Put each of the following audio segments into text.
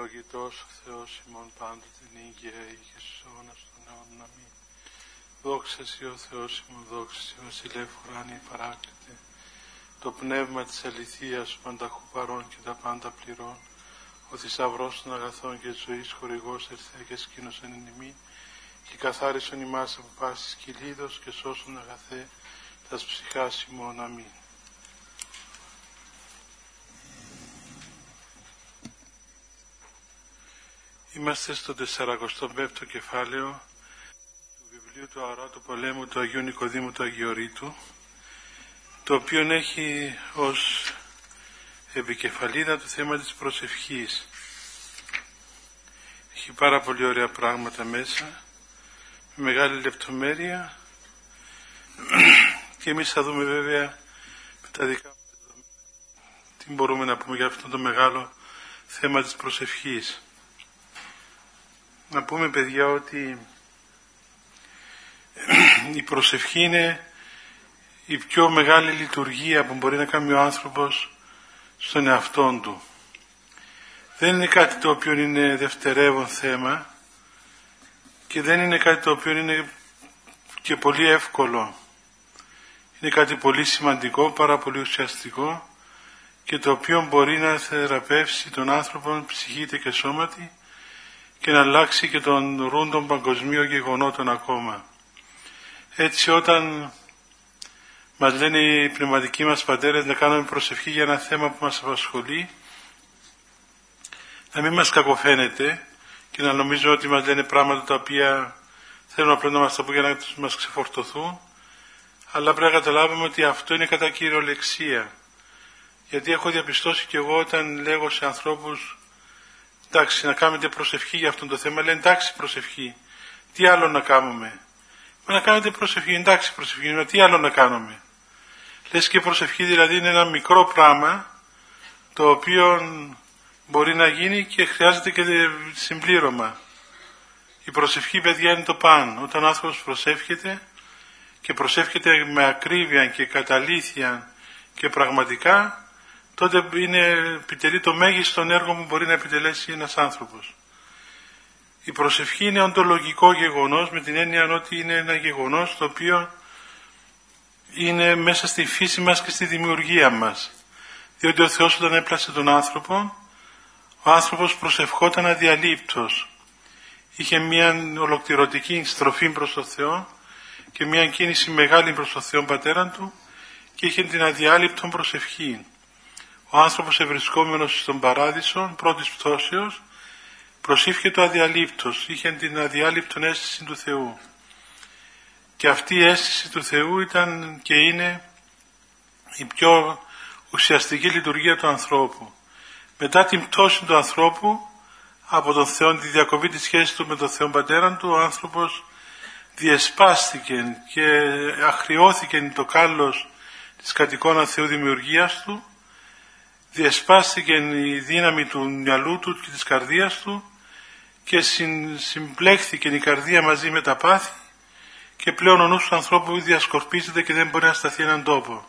ευλογητός ο Θεός ημών πάντοτε νύχια και στους αιώνας των αιώνων. Αμήν. Δόξα Συ ο Θεός ημών, δόξα Συ βασιλεύ ουράνιε παράκλητε, το πνεύμα της αληθείας πανταχού παρών και τα πάντα πληρών, ο θησαυρός των αγαθών και της ζωής χορηγός ερθέ και σκήνωσεν εν ημί, και καθάρισον ημάς από πάσης κυλίδος και σώσον αγαθέ τας ψυχάς ημών. Αμήν. Είμαστε στο 45ο κεφάλαιο του βιβλίου του Αοράτου Πολέμου του Αγίου Νικοδήμου του Αγιορείτου, το οποίο έχει ως επικεφαλίδα το θέμα της προσευχής. Έχει πάρα πολύ ωραία πράγματα μέσα, με μεγάλη λεπτομέρεια, και εμείς θα δούμε βέβαια με τα δικά μας τι μπορούμε να πούμε για αυτό το μεγάλο θέμα της προσευχής. Να πούμε, παιδιά, ότι η προσευχή είναι η πιο μεγάλη λειτουργία που μπορεί να κάνει ο άνθρωπος στον εαυτόν του. Δεν είναι κάτι το οποίο είναι δευτερεύον θέμα και δεν είναι κάτι το οποίο είναι και πολύ εύκολο. Είναι κάτι πολύ σημαντικό, πάρα πολύ ουσιαστικό, και το οποίο μπορεί να θεραπεύσει τον άνθρωπο ψυχήτε και σώματι και να αλλάξει και τον ρούν των παγκοσμίων γεγονότων ακόμα. Έτσι, όταν μας λένε οι πνευματικοί μας πατέρες να κάνουμε προσευχή για ένα θέμα που μας απασχολεί, να μην μας κακοφαίνεται και να νομίζω ότι μας λένε πράγματα τα οποία θέλουν απλώς να μας τα πούν για να μας ξεφορτωθούν, αλλά πρέπει να καταλάβουμε ότι αυτό είναι κατά κυριολεξία. Γιατί έχω διαπιστώσει και εγώ, όταν λέγω σε ανθρώπους εντάξει, να κάνετε προσευχή για αυτό το θέμα, λένε εντάξει προσευχή, τι άλλο να κάνουμε? Μα να κάνετε προσευχή, εντάξει προσευχή, μα τι άλλο να κάνουμε? Λες και προσευχή δηλαδή είναι ένα μικρό πράγμα το οποίο μπορεί να γίνει και χρειάζεται και συμπλήρωμα. Η προσευχή, παιδιά, είναι το παν. Όταν ο άνθρωπος προσεύχεται και προσεύχεται με ακρίβεια και καταλήθεια και πραγματικά, τότε επιτελεί το μέγιστον έργο που μπορεί να επιτελέσει ένας άνθρωπος. Η προσευχή είναι οντολογικό γεγονός, με την έννοια ότι είναι ένα γεγονός το οποίο είναι μέσα στη φύση μας και στη δημιουργία μας. Διότι ο Θεός, όταν έπλασε τον άνθρωπο, ο άνθρωπος προσευχόταν αδιαλείπτως. Είχε μια ολοκληρωτική στροφή προς τον Θεό και μια κίνηση μεγάλη προς τον Θεό Πατέραν του, και είχε την αδιάλειπτον προσευχή. Ο άνθρωπος ευρισκόμενος στον παράδεισο πρώτης πτώσεως προσήφιε το αδιαλείπτος, είχε την αδιάλειπτον αίσθηση του Θεού. Και αυτή η αίσθηση του Θεού ήταν και είναι η πιο ουσιαστική λειτουργία του ανθρώπου. Μετά την πτώση του ανθρώπου από τον Θεό, τη διακοπή της σχέσης του με τον Θεό Πατέραν του, ο άνθρωπος διεσπάστηκε και αχριώθηκε το κάλος της κατ' εικόνα Θεού δημιουργίας του, διεσπάστηκε η δύναμη του μυαλού του και της καρδίας του και συμπλέχθηκε η καρδία μαζί με τα πάθη, και πλέον ο νους του ανθρώπου διασκορπίζεται και δεν μπορεί να σταθεί έναν τόπο.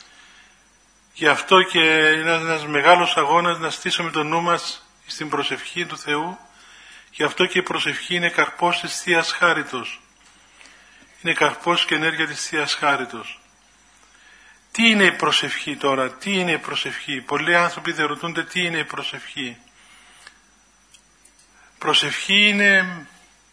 Γι' αυτό και είναι ένας μεγάλος αγώνας να στήσουμε το νου μας στην προσευχή του Θεού. Γι' αυτό και η προσευχή είναι καρπός της Θείας Χάριτος. Είναι καρπός και ενέργεια της Θείας Χάριτος. Τι είναι η προσευχή τώρα, τι είναι η προσευχή? Πολλοί άνθρωποι δεν ρωτούνται τι είναι η προσευχή. Προσευχή είναι,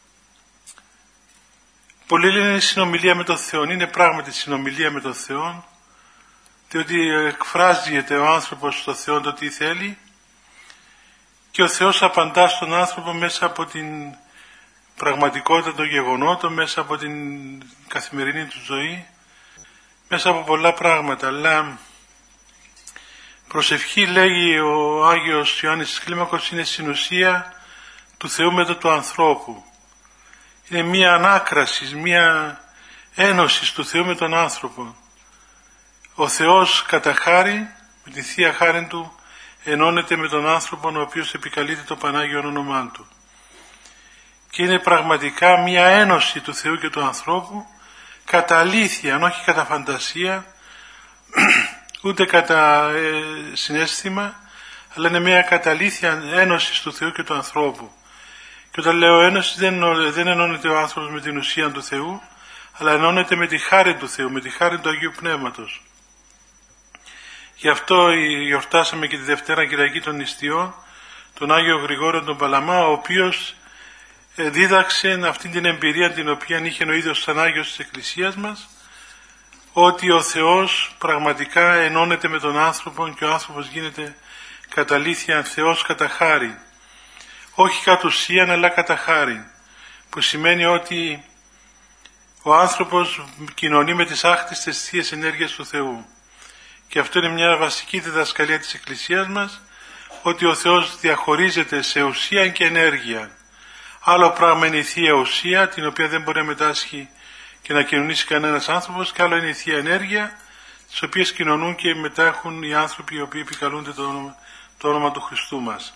πολλοί λένε συνομιλία με τον Θεό. Είναι πράγματι συνομιλία με τον Θεό, διότι εκφράζεται ο άνθρωπος στο Θεό το τι θέλει, και ο Θεός απαντά στον άνθρωπο μέσα από την πραγματικότητα των γεγονότων, μέσα από την καθημερινή του ζωή, μέσα από πολλά πράγματα. Αλλά προσευχή, λέγει ο Άγιος Ιωάννης της Κλίμακος, είναι συνουσία του Θεού με το του ανθρώπου. Είναι μία ανάκραση, μία ένωση του Θεού με τον άνθρωπο. Ο Θεός κατά χάρη, με τη Θεία Χάρη του, ενώνεται με τον άνθρωπο, ο οποίος επικαλείται το Πανάγιο όνομά του. Και είναι πραγματικά μία ένωση του Θεού και του ανθρώπου, κατά αλήθεια, όχι κατά φαντασία, ούτε κατά συναίσθημα, αλλά είναι μια καταλήθεια ένωση του Θεού και του ανθρώπου. Και όταν λέω ένωση δεν ενώνεται ο άνθρωπος με την ουσία του Θεού, αλλά ενώνεται με τη χάρη του Θεού, με τη χάρη του Αγίου Πνεύματος. Γι' αυτό γιορτάσαμε και τη Δευτέρα Κυριακή των Νηστιών τον Άγιο Γρηγόριο τον Παλαμά, ο οποίος δίδαξε αυτή την εμπειρία την οποία είχε ο ίδιος σαν Άγιος της Εκκλησίας μας, ότι ο Θεός πραγματικά ενώνεται με τον άνθρωπο και ο άνθρωπος γίνεται κατά αλήθεια Θεός κατά χάρη. Όχι κατ' ουσίαν αλλά κατά χάρη, που σημαίνει ότι ο άνθρωπος κοινωνεί με τις άκτιστες θείες ενέργειες του Θεού. Και αυτό είναι μια βασική διδασκαλία της Εκκλησίας μας, ότι ο Θεός διαχωρίζεται σε ουσία και ενέργεια. Άλλο πράγμα είναι η θεία ουσία, την οποία δεν μπορεί να μετάσχει και να κοινωνήσει κανένας άνθρωπος, και άλλο είναι η θεία ενέργεια, τις οποίες κοινωνούν και μετέχουν οι άνθρωποι οι οποίοι επικαλούνται το όνομα του Χριστού μας.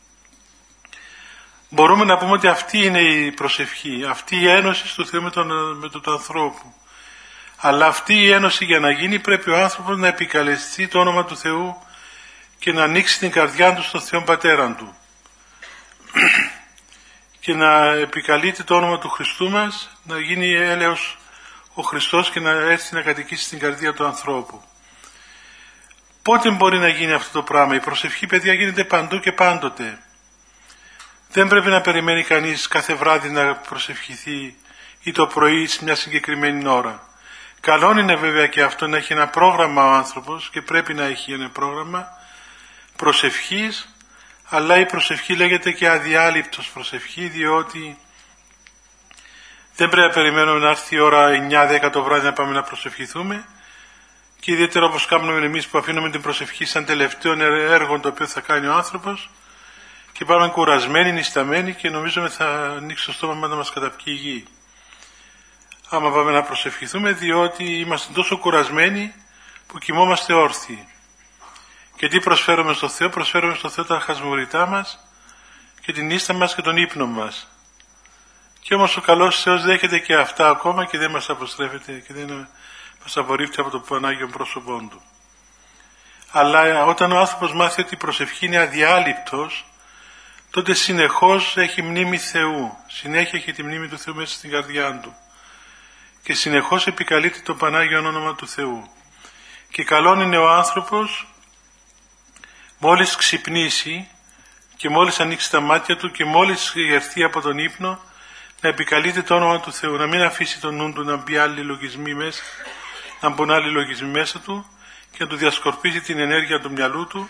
Μπορούμε να πούμε ότι αυτή είναι η προσευχή, αυτή η ένωση του Θεού με τον ανθρώπου. Αλλά αυτή η ένωση για να γίνει πρέπει ο άνθρωπος να επικαλεστεί το όνομα του Θεού και να ανοίξει την καρδιά του στον Θεό Πατέραν του και να επικαλείται το όνομα του Χριστού μας, να γίνει έλεος ο Χριστός και να έρθει να κατοικήσει στην καρδία του ανθρώπου. Πότε μπορεί να γίνει αυτό το πράγμα? Η προσευχή, παιδιά, γίνεται παντού και πάντοτε. Δεν πρέπει να περιμένει κανείς κάθε βράδυ να προσευχηθεί ή το πρωί σε μια συγκεκριμένη ώρα. Καλό είναι βέβαια και αυτό να έχει ένα πρόγραμμα ο άνθρωπος, και πρέπει να έχει ένα πρόγραμμα προσευχής, αλλά η προσευχή λέγεται και αδιάλειπτος προσευχή, διότι δεν πρέπει να περιμένουμε να έρθει η ώρα 9-10 το βράδυ να πάμε να προσευχηθούμε, και ιδιαίτερα όπως κάνουμε εμείς που αφήνουμε την προσευχή σαν τελευταίο έργο το οποίο θα κάνει ο άνθρωπος, και πάμε κουρασμένοι, νησταμένοι, και νομίζουμε θα ανοίξει το στόμα μας να μας καταπιεί η γη άμα πάμε να προσευχηθούμε, διότι είμαστε τόσο κουρασμένοι που κοιμόμαστε όρθιοι. Και τι προσφέρουμε στο Θεό? Προσφέρουμε στο Θεό τα χασμουριτά μας και την ίστα μας και τον ύπνο μας. Και όμως ο καλός Θεός δέχεται και αυτά ακόμα και δεν μας αποστρέφεται και δεν μας απορρίπτει από το Πανάγιο πρόσωπό Του. Αλλά όταν ο άνθρωπος μάθει ότι η προσευχή είναι αδιάλειπτος, τότε συνεχώς έχει μνήμη Θεού, συνέχεια έχει τη μνήμη του Θεού μέσα στην καρδιά του και συνεχώς επικαλείται το Πανάγιο όνομα του Θεού. Και καλόν είναι ο άνθρωπος μόλις ξυπνήσει και μόλις ανοίξει τα μάτια του και μόλις γερθεί από τον ύπνο να επικαλείται το όνομα του Θεού, να μην αφήσει τον νου του να μπει άλλοι λογισμοί μέσα, να μπουν άλλοι λογισμοί μέσα του και να του διασκορπίσει την ενέργεια του μυαλού του.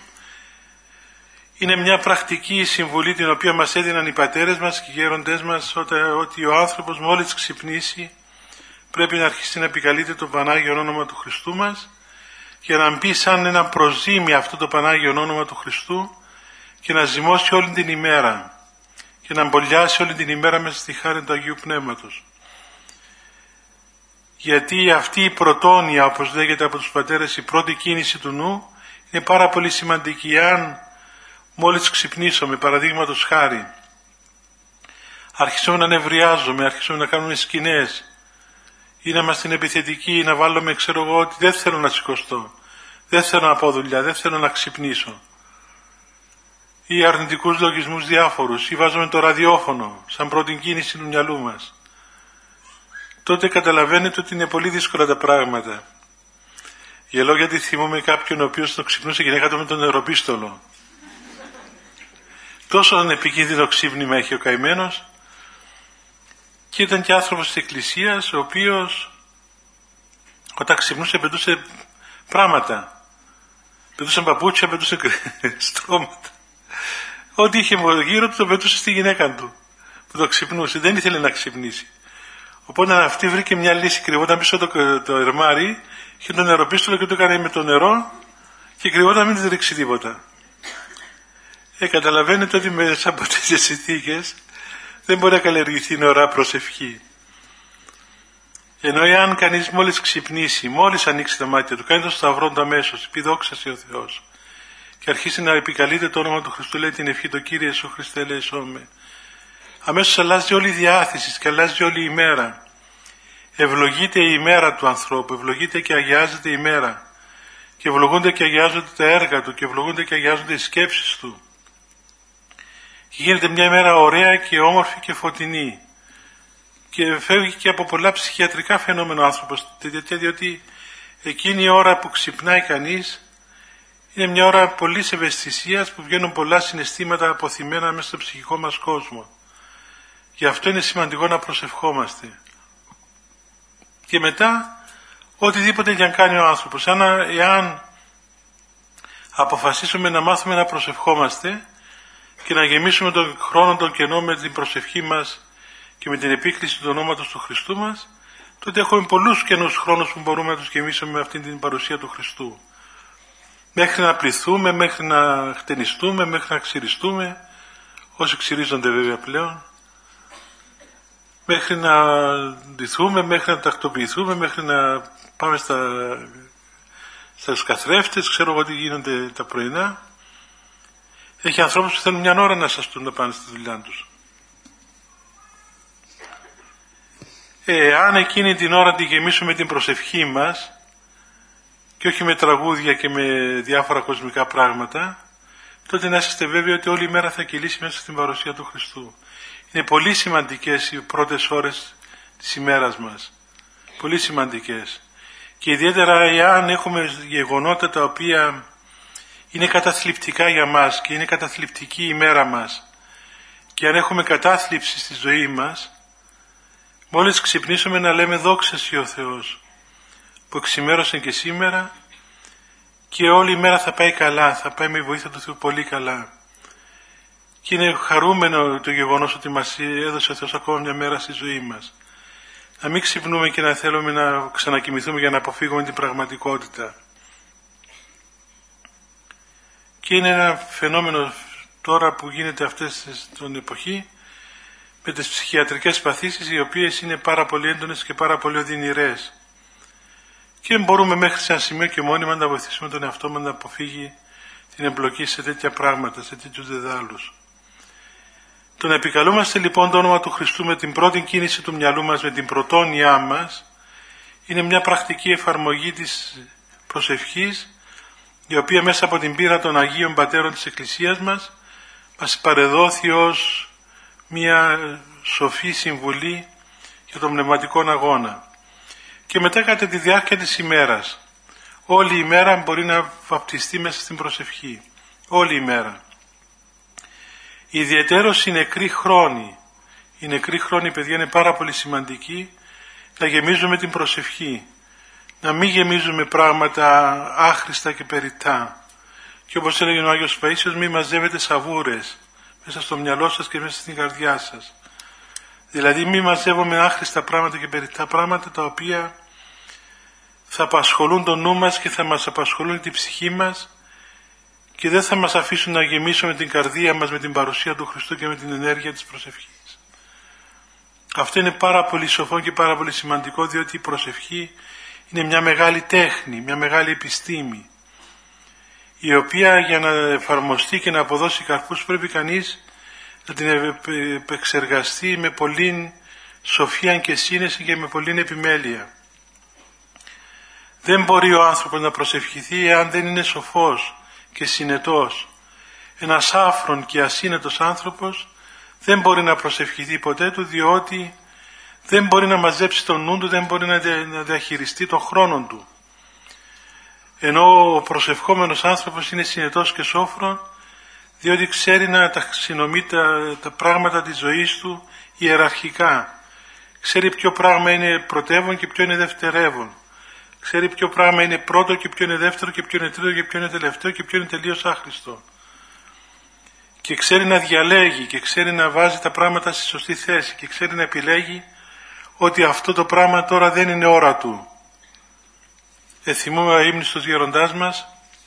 Είναι μια πρακτική συμβουλή την οποία μας έδιναν οι πατέρες μας και οι γέροντές μας, ότι ο άνθρωπος μόλις ξυπνήσει πρέπει να αρχίσει να επικαλείται το Πανάγιο όνομα του Χριστού μας, για να μπει σαν ένα προζύμι αυτό το Πανάγιο όνομα του Χριστού και να ζυμώσει όλη την ημέρα και να μπολιάσει όλη την ημέρα μέσα στη χάρη του Αγίου Πνεύματος. Γιατί αυτή η πρωτόνοια, όπως λέγεται από τους πατέρες, η πρώτη κίνηση του νου είναι πάρα πολύ σημαντική. Αν μόλις ξυπνήσουμε, παραδείγματος χάρη, αρχίσουμε να νευριάζουμε, αρχίσουμε να κάνουμε σκηνές ή να είμαστε επιθετικοί ή να βάλουμε, ξέρω εγώ, ότι δεν θέλω να σηκωστώ, δεν θέλω να πω δουλειά, δεν θέλω να ξυπνήσω, ή αρνητικούς λογισμούς διάφορους, ή βάζουμε το ραδιόφωνο σαν πρώτη κίνηση του μυαλού μας, τότε καταλαβαίνετε ότι είναι πολύ δύσκολα τα πράγματα. Γελώ γιατί θυμούμαι κάποιον ο οποίος το ξυπνούσε και γυναίκα με τον νεροπίστολο. Τόσο επικίνδυνο ξύπνημα έχει ο καημένος. Και ήταν και άνθρωπος της Εκκλησίας, ο οποίος όταν ξυπνούσε πετούσε πράγματα. Πετούσε παπούτσια, πετούσε στρώματα. Ό,τι είχε γύρω του το πετούσε στη γυναίκα του που το ξυπνούσε. Δεν ήθελε να ξυπνήσει. Οπότε αυτή βρήκε μια λύση, κρυβόταν πίσω το ερμάρι, είχε το νεροπίστολο και το έκανε με το νερό και κρυβόταν μην της ρίξει τίποτα. Καταλαβαίνετε ότι μέσα από τέτοιες συνθήκες δεν μπορεί να καλλιεργηθεί η ωραία προσευχή. Ενώ εάν κανείς μόλις ξυπνήσει, μόλις ανοίξει τα μάτια του, κάνει το σταυρό του αμέσως, πει δόξα σε ο Θεός, και αρχίσει να επικαλείται το όνομα του Χριστού, λέει την ευχή το Κύριε Ιησού Χριστέ ελέησόν, αμέσως αλλάζει όλη η διάθεση και αλλάζει όλη η ημέρα. Ευλογείται η ημέρα του ανθρώπου, ευλογείται και αγιάζεται η ημέρα. και ευλογούνται και αγιάζονται τα έργα του και ευλογούνται και αγιάζονται οι σκέψεις του. Και γίνεται μια ημέρα ωραία και όμορφη και φωτεινή. Και φεύγει και από πολλά ψυχιατρικά φαινόμενα ο άνθρωπος, διότι εκείνη η ώρα που ξυπνάει κανείς είναι μια ώρα πολλής ευαισθησίας που βγαίνουν πολλά συναισθήματα αποθυμένα μέσα στο ψυχικό μας κόσμο. Γι' αυτό είναι σημαντικό να προσευχόμαστε. Και μετά, οτιδήποτε για να κάνει ο άνθρωπος, εάν αποφασίσουμε να μάθουμε να προσευχόμαστε και να γεμίσουμε τον χρόνο τον κενό με την προσευχή μας και με την επίκληση του ονόματος του Χριστού μας, τότε έχουμε πολλούς κενούς χρόνους που μπορούμε να τους γεμίσουμε με αυτήν την παρουσία του Χριστού. Μέχρι να πληθούμε, μέχρι να χτενιστούμε, μέχρι να ξυριστούμε, όσοι ξυρίζονται βέβαια πλέον, μέχρι να ντυθούμε, μέχρι να τακτοποιηθούμε, μέχρι να πάμε στους καθρέφτες, ξέρω εγώ τι γίνονται τα πρωινά. Έχει ανθρώπους που θέλουν μια ώρα να σαστούν να πάνε στη δουλειά τους. Αν εκείνη την ώρα τη γεμίσουμε την προσευχή μας και όχι με τραγούδια και με διάφορα κοσμικά πράγματα, τότε να είστε βέβαιοι ότι όλη η μέρα θα κυλήσει μέσα στην παρουσία του Χριστού. Είναι πολύ σημαντικές οι πρώτες ώρες της ημέρας μας. Πολύ σημαντικές. Και ιδιαίτερα εάν έχουμε γεγονότα τα οποία είναι καταθλιπτικά για μας και είναι καταθλιπτική η μέρα μας, και αν έχουμε κατάθλιψη στη ζωή μας, μόλις ξυπνήσουμε να λέμε δόξα Σοι ο Θεός που εξημέρωσε και σήμερα, και όλη η μέρα θα πάει καλά, θα πάει με βοήθεια του Θεού πολύ καλά. Και είναι χαρούμενο το γεγονός ότι μας έδωσε ο Θεός ακόμα μια μέρα στη ζωή μας. Να μην ξυπνούμε και να θέλουμε να ξανακοιμηθούμε για να αποφύγουμε την πραγματικότητα. Και είναι ένα φαινόμενο τώρα που γίνεται αυτές την εποχή με τις ψυχιατρικές παθήσεις, οι οποίες είναι πάρα πολύ έντονες και πάρα πολύ οδυνηρές. Και μπορούμε μέχρι σε ένα σημείο και μόνιμα να βοηθήσουμε τον εαυτό μας να αποφύγει την εμπλοκή σε τέτοια πράγματα, σε τέτοιους δεδάλους. Το να επικαλούμαστε λοιπόν το όνομα του Χριστού με την πρώτη κίνηση του μυαλού μας, με την πρωτόνοιά μας, είναι μια πρακτική εφαρμογή της προσευχής, η οποία μέσα από την πείρα των Αγίων Πατέρων της Εκκλησίας μας παρεδόθη ως μια σοφή συμβουλή για τον πνευματικό αγώνα. Και μετά κατά τη διάρκεια της ημέρας, όλη η μέρα μπορεί να βαπτιστεί μέσα στην προσευχή. Όλη η μέρα. Ιδιαιτέρως οι νεκροί χρόνοι. Οι νεκροί χρόνοι, παιδιά, είναι πάρα πολύ σημαντικοί να γεμίζουμε την προσευχή. Να μην γεμίζουμε πράγματα άχρηστα και περιττά. Και όπως έλεγε ο Άγιος Παΐσιος, μην μαζεύετε σαβούρες μέσα στο μυαλό σας και μέσα στην καρδιά σας. Δηλαδή μην μαζεύουμε άχρηστα πράγματα και περιττά πράγματα, τα οποία θα απασχολούν το νου μας και θα μας απασχολούν την ψυχή μας και δεν θα μας αφήσουν να γεμίσουμε την καρδία μας με την παρουσία του Χριστού και με την ενέργεια της προσευχής. Αυτό είναι πάρα πολύ σοφό και πάρα πολύ σημαντικό, διότι η προσευχή είναι μια μεγάλη τέχνη, μια μεγάλη επιστήμη, η οποία για να εφαρμοστεί και να αποδώσει καρπούς πρέπει κανείς να την επεξεργαστεί με πολλή σοφία και σύνεση και με πολλή επιμέλεια. Δεν μπορεί ο άνθρωπος να προσευχηθεί εάν δεν είναι σοφός και συνετός. Ένας άφρον και ασύνετος άνθρωπος δεν μπορεί να προσευχηθεί ποτέ του, διότι δεν μπορεί να μαζέψει τον νου του, δεν μπορεί να διαχειριστεί τον χρόνο του. Ενώ ο προσευχόμενος άνθρωπος είναι συνετός και σόφρον, διότι ξέρει να ταξινομεί τα πράγματα της ζωής του ιεραρχικά. Ξέρει ποιο πράγμα είναι πρωτεύον και ποιο είναι δευτερεύον. Ξέρει ποιο πράγμα είναι πρώτο και ποιο είναι δεύτερο και ποιο είναι τρίτο και ποιο είναι τελευταίο και ποιο είναι τελείως άχρηστο. Και ξέρει να διαλέγει και ξέρει να βάζει τα πράγματα στη σωστή θέση και ξέρει να επιλέγει ότι αυτό το πράγμα τώρα δεν είναι ώρα του. Θυμούμαι ο ύμνηστος γέροντάς μας,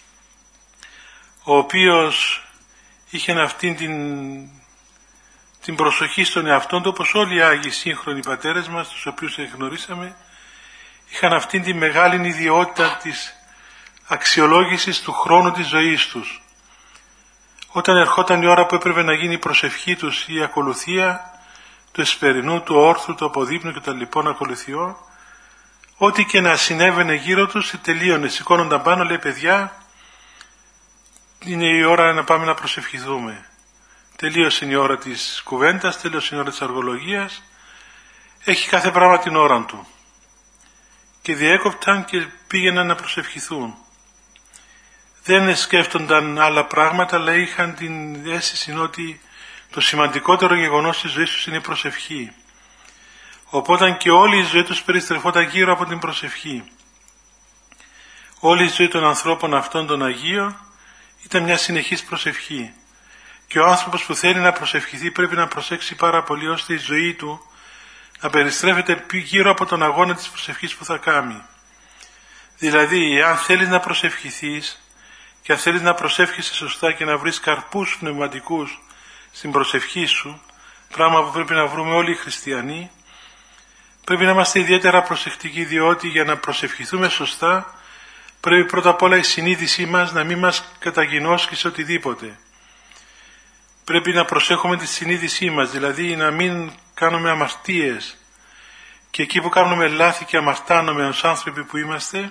ο οποίος είχε αυτήν την προσοχή στον εαυτόν του, όπως όλοι οι Άγιοι σύγχρονοι πατέρες μας, τους οποίους γνωρίσαμε, είχαν αυτήν τη μεγάλη ιδιότητα της αξιολόγησης του χρόνου της ζωής τους. Όταν ερχόταν η ώρα που έπρεπε να γίνει η προσευχή τους, η ακολουθία του εσπερινού, του όρθρου, του αποδείπνου και των λοιπών ακολουθιών, ό,τι και να συνέβαινε γύρω τους, τελείωνε. Σηκώνονταν πάνω, λέει, παιδιά, είναι η ώρα να πάμε να προσευχηθούμε. Τελείωσε η ώρα της κουβέντας, τελείωσε η ώρα της αργολογίας. Έχει κάθε πράγμα την ώρα του. Και διέκοπταν και πήγαιναν να προσευχηθούν. Δεν σκέφτονταν άλλα πράγματα, αλλά είχαν την αίσθηση ότι το σημαντικότερο γεγονός της ζωής τους είναι η προσευχή. Οπότε και όλη η ζωή τους περιστρεφόταν γύρω από την προσευχή. Όλη η ζωή των ανθρώπων αυτών των Αγίων ήταν μια συνεχής προσευχή. Και ο άνθρωπος που θέλει να προσευχηθεί πρέπει να προσέξει πάρα πολύ ώστε η ζωή του να περιστρέφεται γύρω από τον αγώνα της προσευχής που θα κάνει. Δηλαδή, αν θέλεις να προσευχηθείς και αν θέλεις να προσεύχεσαι σωστά και να βρεις καρπούς πνευματικούς στην προσευχή σου, πράγμα που πρέπει να βρούμε όλοι οι χριστιανοί, πρέπει να είμαστε ιδιαίτερα προσεκτικοί, διότι για να προσευχηθούμε σωστά πρέπει πρώτα απ' όλα η συνείδησή μας να μην μας καταγινώσκει σε οτιδήποτε. Πρέπει να προσέχουμε τη συνείδησή μας, δηλαδή να μην κάνουμε αμαρτίες, και εκεί που κάνουμε λάθη και αμαρτάνουμε ως άνθρωποι που είμαστε,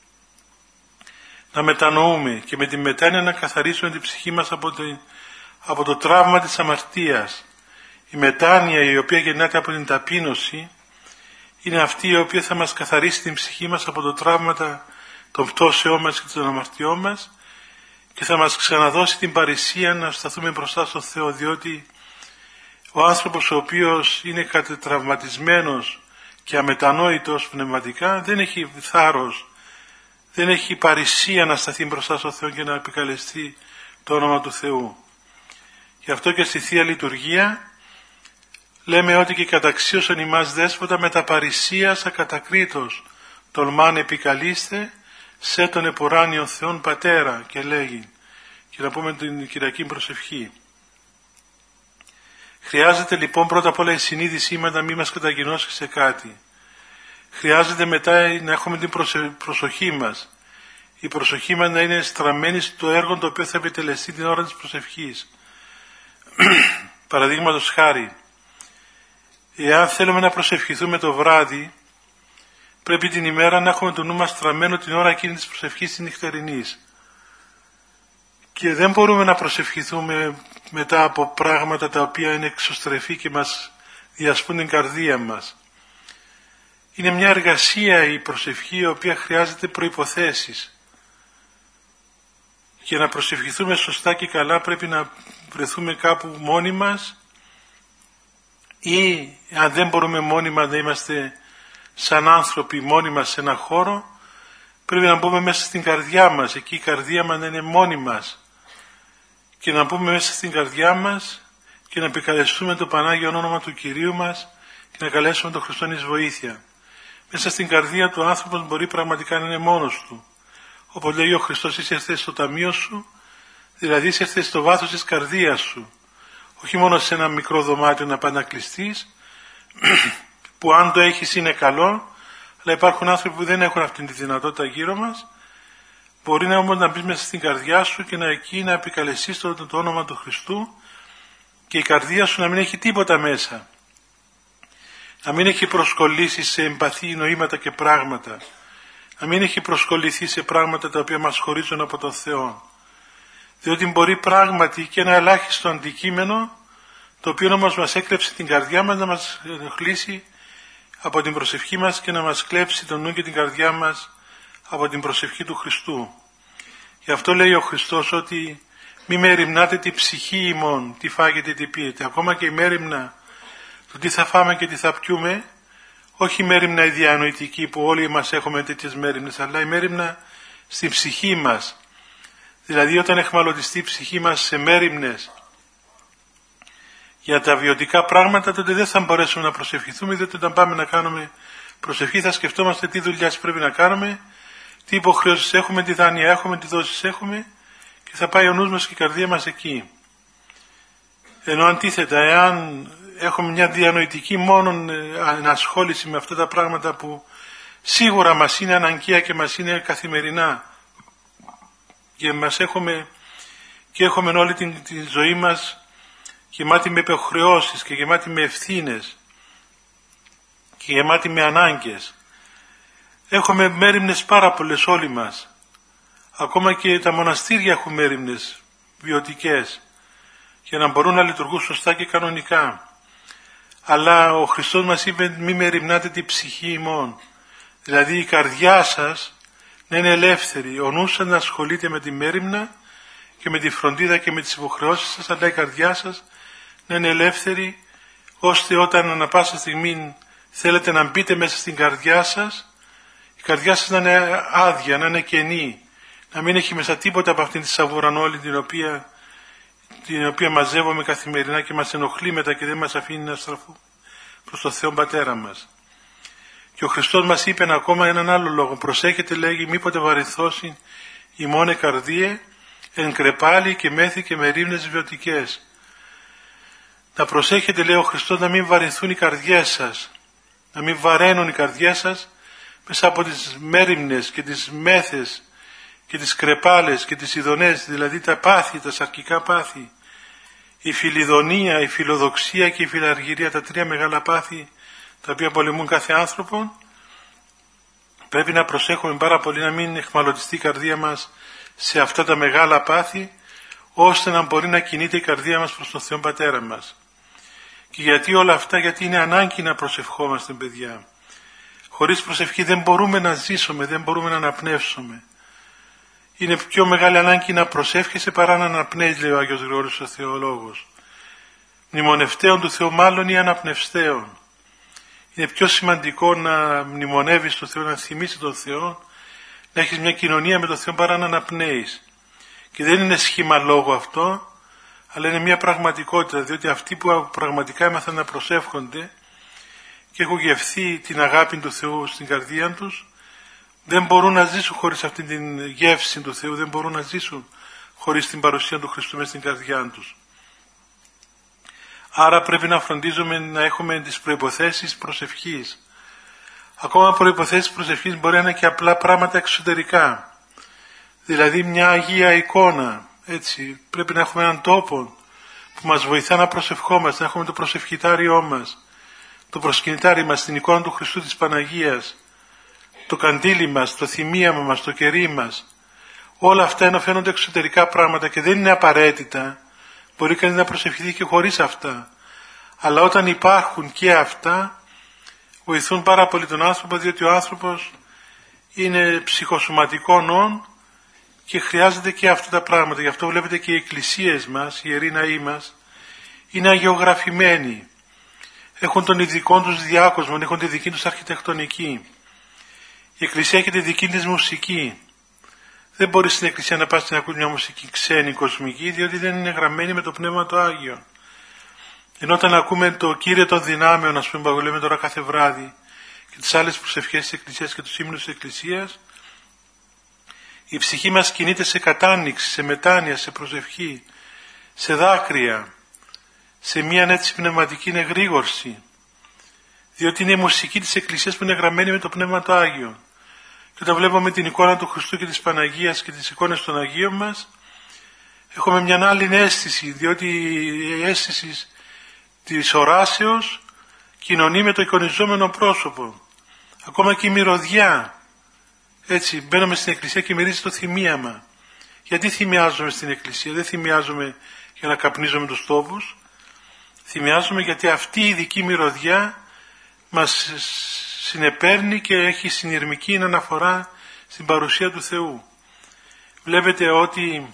να μετανοούμε και με τη μετάνοια να καθαρίσουμε την ψυχή μας από το τραύμα της αμαρτίας. Η μετάνοια, η οποία γεννάται από την ταπείνωση, είναι αυτή η οποία θα μας καθαρίσει την ψυχή μας από το τραύματα των πτώσεών μας και των αμαρτιών μας και θα μας ξαναδώσει την παρησία να σταθούμε μπροστά στον Θεό, διότι ο άνθρωπος ο οποίος είναι κατετραυματισμένος και αμετανόητος πνευματικά δεν έχει θάρρος, δεν έχει παρησία να σταθεί μπροστά στον Θεό και να επικαλεστεί το όνομα του Θεού. Γι' αυτό και στη Θεία Λειτουργία λέμε ότι και καταξίωσον ημάς δέσποτα με τα παρησίας ακατακρίτως τολμάν επικαλείστε σε τον επουράνιον Θεόν Πατέρα, και λέγει, και να πούμε την Κυριακή προσευχή. Χρειάζεται λοιπόν πρώτα απ' όλα η συνείδησή μας να μην μας καταγινώσει σε κάτι. Χρειάζεται μετά να έχουμε την προσοχή μας. Η προσοχή μας να είναι στραμμένη στο έργο το οποίο θα επιτελεστεί την ώρα της προσευχής. Παραδείγματος χάρη, εάν θέλουμε να προσευχηθούμε το βράδυ, πρέπει την ημέρα να έχουμε το νου μας στραμμένο την ώρα εκείνη της προσευχής της νυχτερινής. Και δεν μπορούμε να προσευχηθούμε μετά από πράγματα τα οποία είναι εξωστρεφή και μας διασπούν την καρδία μας. Είναι μια εργασία η προσευχή, η οποία χρειάζεται προϋποθέσεις. Για να προσευχηθούμε σωστά και καλά πρέπει να βρεθούμε κάπου μόνοι μας, ή αν δεν μπορούμε μόνοι μας να είμαστε σαν άνθρωποι μόνοι μας σε ένα χώρο, πρέπει να μπούμε μέσα στην καρδιά μας, εκεί η καρδία μας να είναι μόνη μας, και να μπούμε μέσα στην καρδιά μας και να επικαλεστούμε το Πανάγιο όνομα του Κυρίου μας και να καλέσουμε τον Χριστόν εις βοήθεια. Μέσα στην καρδία του άνθρωπος μπορεί πραγματικά να είναι μόνος του. Όπως λέει ο Χριστός, είσαι έρθες στο ταμείο σου, δηλαδή είσαι έρθες στο βάθος της καρδίας σου. Όχι μόνο σε ένα μικρό δωμάτιο να πας να κλειστείς, που αν το έχεις είναι καλό, αλλά υπάρχουν άνθρωποι που δεν έχουν αυτή τη δυνατότητα γύρω μας. Μπορεί να όμως να μπεις μέσα στην καρδιά σου και εκεί να επικαλεστείς το όνομα του Χριστού και η καρδία σου να μην έχει τίποτα μέσα. Να μην έχει προσκολλήσει σε εμπαθή νοήματα και πράγματα. Να μην έχει προσκολληθεί σε πράγματα τα οποία μας χωρίζουν από τον Θεό. Διότι μπορεί πράγματι και ένα ελάχιστο αντικείμενο, το οποίο όμως μας έκλεψε την καρδιά μας, να μας ενοχλήσει από την προσευχή μας και να μας κλέψει τον νου και την καρδιά μας από την προσευχή του Χριστού. Γι' αυτό λέει ο Χριστός ότι μη μεριμνάτε τη ψυχή ημών, τι φάγετε, τι πίετε. Ακόμα και η μέριμνα του τι θα φάμε και τι θα πιούμε, όχι η μέριμνα η διανοητική που όλοι μας έχουμε τέτοιες μέριμνες, αλλά η μέριμνα στην ψυχή μας. Δηλαδή όταν εχμαλωτιστεί η ψυχή μας σε μέριμνες για τα βιωτικά πράγματα, τότε δεν θα μπορέσουμε να προσευχηθούμε, διότι όταν πάμε να κάνουμε προσευχή θα σκεφτόμαστε τι δουλειάς πρέπει να κάνουμε, τι υποχρεώσεις έχουμε, τι δάνεια έχουμε, τι δόσεις έχουμε, και θα πάει ο νους μας και η καρδία μας εκεί. Ενώ αντίθετα, εάν έχουμε μια διανοητική μόνον ενασχόληση με αυτά τα πράγματα που σίγουρα μας είναι αναγκαία και μας είναι καθημερινά και μας έχουμε όλη τη ζωή μας γεμάτη με υποχρεώσεις και γεμάτη με ευθύνες και γεμάτη με ανάγκες, Έχουμε μέριμνες πάρα πολλές όλοι μας. Ακόμα και τα μοναστήρια έχουν μέριμνες βιωτικές για να μπορούν να λειτουργούν σωστά και κανονικά. Αλλά ο Χριστός μας είπε μη μεριμνάτε την ψυχή ημών. Δηλαδή η καρδιά σας να είναι ελεύθερη. Ο νους σας να ασχολείται με τη μέριμνα και με τη φροντίδα και με τις υποχρεώσεις σας, αλλά η καρδιά σας να είναι ελεύθερη, ώστε όταν ανα πάσα στιγμή θέλετε να μπείτε μέσα στην καρδιά σας, η καρδιά σας να είναι άδεια, να είναι κενή, να μην έχει μέσα τίποτα από αυτήν τη σαβουρανόλη την οποία μαζεύουμε καθημερινά και μας ενοχλεί μετά και δεν μας αφήνει να στραφούμε προς τον Θεό Πατέρα μας. Και ο Χριστός μας είπε ακόμα έναν άλλο λόγο. Προσέχετε, λέγει, μήποτε βαρεθώσει ημών καρδίε, εν κρεπάλι και μέθη και μερίμνες βιωτικές. Να προσέχετε, λέει ο Χριστός, να μην βαρεθούν οι καρδιές σας, να μην βαραίνουν οι καρδιές σας μέσα από τις μέριμνες και τις μέθες και τις κρεπάλες και τις ειδονές, δηλαδή τα πάθη, τα σαρκικά πάθη, η φιλιδονία, η φιλοδοξία και η φιλαργυρία, τα τρία μεγάλα πάθη τα οποία πολεμούν κάθε άνθρωπο. Πρέπει να προσέχουμε πάρα πολύ να μην εχμαλωτιστεί η καρδία μας σε αυτά τα μεγάλα πάθη, ώστε να μπορεί να κινείται η καρδία μας προς τον Θεό Πατέρα μας. Και γιατί όλα αυτά? Γιατί είναι ανάγκη να προσευχόμαστε, παιδιά. Χωρίς προσευχή δεν μπορούμε να ζήσουμε, δεν μπορούμε να αναπνεύσουμε. Είναι πιο μεγάλη ανάγκη να προσεύχεσαι παρά να αναπνέεις, λέει ο Άγιος Γρηγόρης ο Θεολόγος. Μνημονευτέων του Θεού μάλλον ή αναπνευστέων. Είναι πιο σημαντικό να μνημονεύεις τον Θεό, να θυμίσεις τον Θεό, να έχεις μια κοινωνία με τον Θεό παρά να αναπνέεις. Και δεν είναι σχήμα λόγου αυτό, αλλά είναι μια πραγματικότητα, διότι αυτοί που πραγματικά έμαθαν να προσεύχονται και έχουν γευθεί την αγάπη του Θεού στην καρδία τους, δεν μπορούν να ζήσουν χωρίς αυτή την γεύση του Θεού, δεν μπορούν να ζήσουν χωρίς την παρουσία του Χριστού μες στην καρδιά τους. Άρα πρέπει να φροντίζουμε να έχουμε τις προϋποθέσεις προσευχής. Ακόμα προϋποθέσεις προσευχής μπορεί να είναι και απλά πράγματα εξωτερικά. Δηλαδή μια Αγία εικόνα, έτσι. Πρέπει να έχουμε έναν τόπο που μας βοηθά να προσευχόμαστε, να έχουμε το προσευχητάριό μας, το προσκυνητάρι μας, την εικόνα του Χριστού της Παναγίας, το καντήλι μας, το θυμίαμα μας, το κερί μας. Όλα αυτά ενώ φαίνονται εξωτερικά πράγματα και δεν είναι απαραίτητα, μπορεί κανείς να προσευχηθεί και χωρίς αυτά. Αλλά όταν υπάρχουν και αυτά, βοηθούν πάρα πολύ τον άνθρωπο, διότι ο άνθρωπος είναι ψυχοσωματικό νόν και χρειάζεται και αυτά τα πράγματα. Γι' αυτό βλέπετε και οι εκκλησίες μας, οι ιεροί ναοί μας, είναι αγιογραφημένοι. Έχουν τον ειδικό τους διάκοσμο, έχουν τη δική τους αρχιτεκτονική. Η εκκλησία έχει τη δική της μουσική. Δεν μπορεί στην εκκλησία να πας να ακούσει μια μουσική ξένη, κοσμική, διότι δεν είναι γραμμένη με το Πνεύμα το Άγιο. Ενώ όταν ακούμε το Κύριε των Δυνάμεων, ας πούμε, που λέμε τώρα κάθε βράδυ, και τις άλλες προσευχές της εκκλησίας και τους ύμνους της εκκλησίας, η ψυχή μας κινείται σε κατάνοιξη, σε μετάνοια, σε προσευχή, σε δάκρυα, σε μια έτσι πνευματική εγρήγορση. Διότι είναι η μουσική της εκκλησίας που είναι γραμμένη με το Πνεύμα το Άγιο. Και όταν βλέπουμε την εικόνα του Χριστού και της Παναγίας και τις εικόνες των Αγίων μας, έχουμε μια άλλη αίσθηση, διότι η αίσθηση της οράσεως κοινωνεί με το εικονιζόμενο πρόσωπο. Ακόμα και η μυρωδιά. Έτσι, μπαίνουμε στην εκκλησία και μυρίζει το θυμίαμα. Γιατί θυμιάζουμε στην εκκλησία? Δεν θυμιάζουμε για να καπνίζουμε τους τόπους. Θυμιάζουμε γιατί αυτή η ειδική μυρωδιά μας συνεπέρνει και έχει συνειρμική αναφορά στην παρουσία του Θεού. Βλέπετε ότι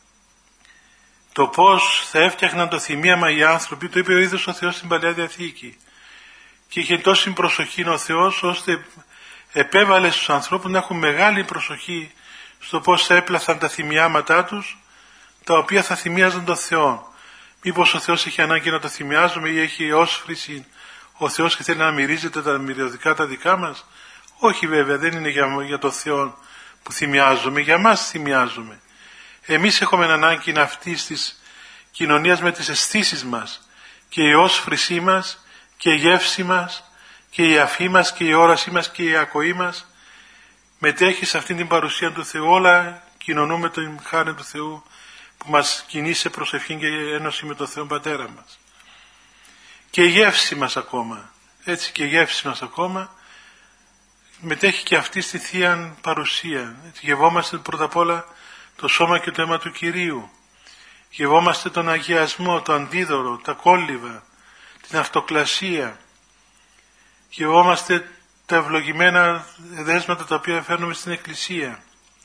το πώς θα έφτιαχναν το θυμίαμα οι άνθρωποι, το είπε ο ίδιος ο Θεός στην Παλαιά Διαθήκη. Και είχε τόση προσοχή ο Θεός, ώστε επέβαλε στους ανθρώπους να έχουν μεγάλη προσοχή στο πώς θα έπλαθαν τα θυμιάματά τους, τα οποία θα θυμίαζαν τον Θεό. Μήπως ο Θεός έχει ανάγκη να το θυμιάζουμε ή έχει όσφρηση ο Θεός και θέλει να μυρίζεται τα μυρωδικά τα δικά μας? Όχι βέβαια, δεν είναι για το Θεό που θυμιάζουμε, για μας θυμιάζουμε. Εμείς έχουμε ανάγκη αυτής της κοινωνίας με τις αισθήσεις μας, και η όσφρησή μας και η γεύση μας και η αφή μας και η όρασή μας και η ακοή μας μετέχει σε αυτήν την παρουσία του Θεού. Όλα κοινωνούμε τον χάρη του Θεού που μας κινεί σε προσευχή και ένωση με τον Θεό Πατέρα μας. Και η γεύση μας ακόμα, έτσι, και η γεύση μας ακόμα μετέχει και αυτή στη Θεία Παρουσία. Γευόμαστε πρώτα απ' όλα το σώμα και το αίμα του Κυρίου. Γευόμαστε τον αγιασμό, το αντίδωρο, τα κόλληβα, την αυτοκλασία. Γευόμαστε τα ευλογημένα δέσματα τα οποία φέρνουμε στην Εκκλησία.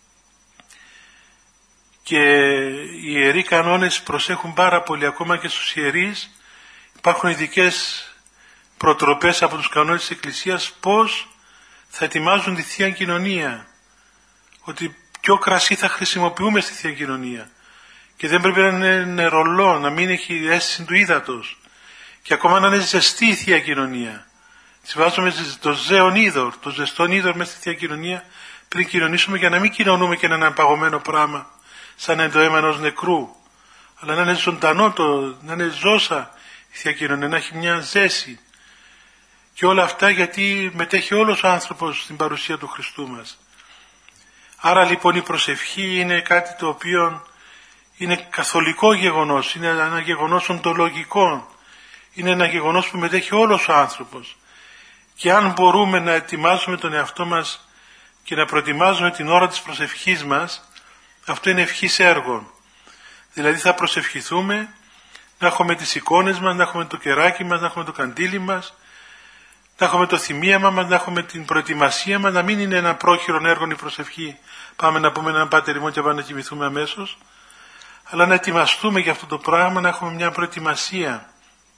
Και οι ιεροί κανόνες προσέχουν πάρα πολύ, ακόμα και στους ιερείς υπάρχουν ειδικές προτροπές από τους κανόνες της Εκκλησίας πώς θα ετοιμάζουν τη Θεία Κοινωνία, ότι ποιο κρασί θα χρησιμοποιούμε στη Θεία Κοινωνία και δεν πρέπει να είναι νερολό, να μην έχει αίσθηση του ύδατος και ακόμα να είναι ζεστή η Θεία Κοινωνία. Τις βάζουμε το ζέον είδωρ, το ζεστόν είδωρ μέσα στη Θεία Κοινωνία πριν κοινωνήσουμε, για να μην κοινωνούμε και ένα παγωμένο πράγμα σαν να είναι το αίμα ενός νεκρού, αλλά να είναι ζωντανό, να είναι ζώσα η Θεία Κοινωνία, να έχει μια ζέση. Και όλα αυτά γιατί μετέχει όλος ο άνθρωπος στην παρουσία του Χριστού μας. Άρα λοιπόν η προσευχή είναι κάτι το οποίο είναι καθολικό γεγονός, είναι ένα γεγονός οντολογικό, είναι ένα γεγονός που μετέχει όλος ο άνθρωπος. Και αν μπορούμε να ετοιμάζουμε τον εαυτό μας και να προετοιμάζουμε την ώρα της προσευχής μας, αυτό είναι ευχής έργων. Δηλαδή θα προσευχηθούμε, να έχουμε τις εικόνες μας, να έχουμε το κεράκι μας, να έχουμε το καντήλι μας, να έχουμε το θυμίαμα μας, να έχουμε την προετοιμασία μας, να μην είναι ένα πρόχειρο έργο η προσευχή. Πάμε να πούμε έναν Πάτερ ημών και πάμε να κοιμηθούμε αμέσως, αλλά να ετοιμαστούμε για αυτό το πράγμα, να έχουμε μια προετοιμασία.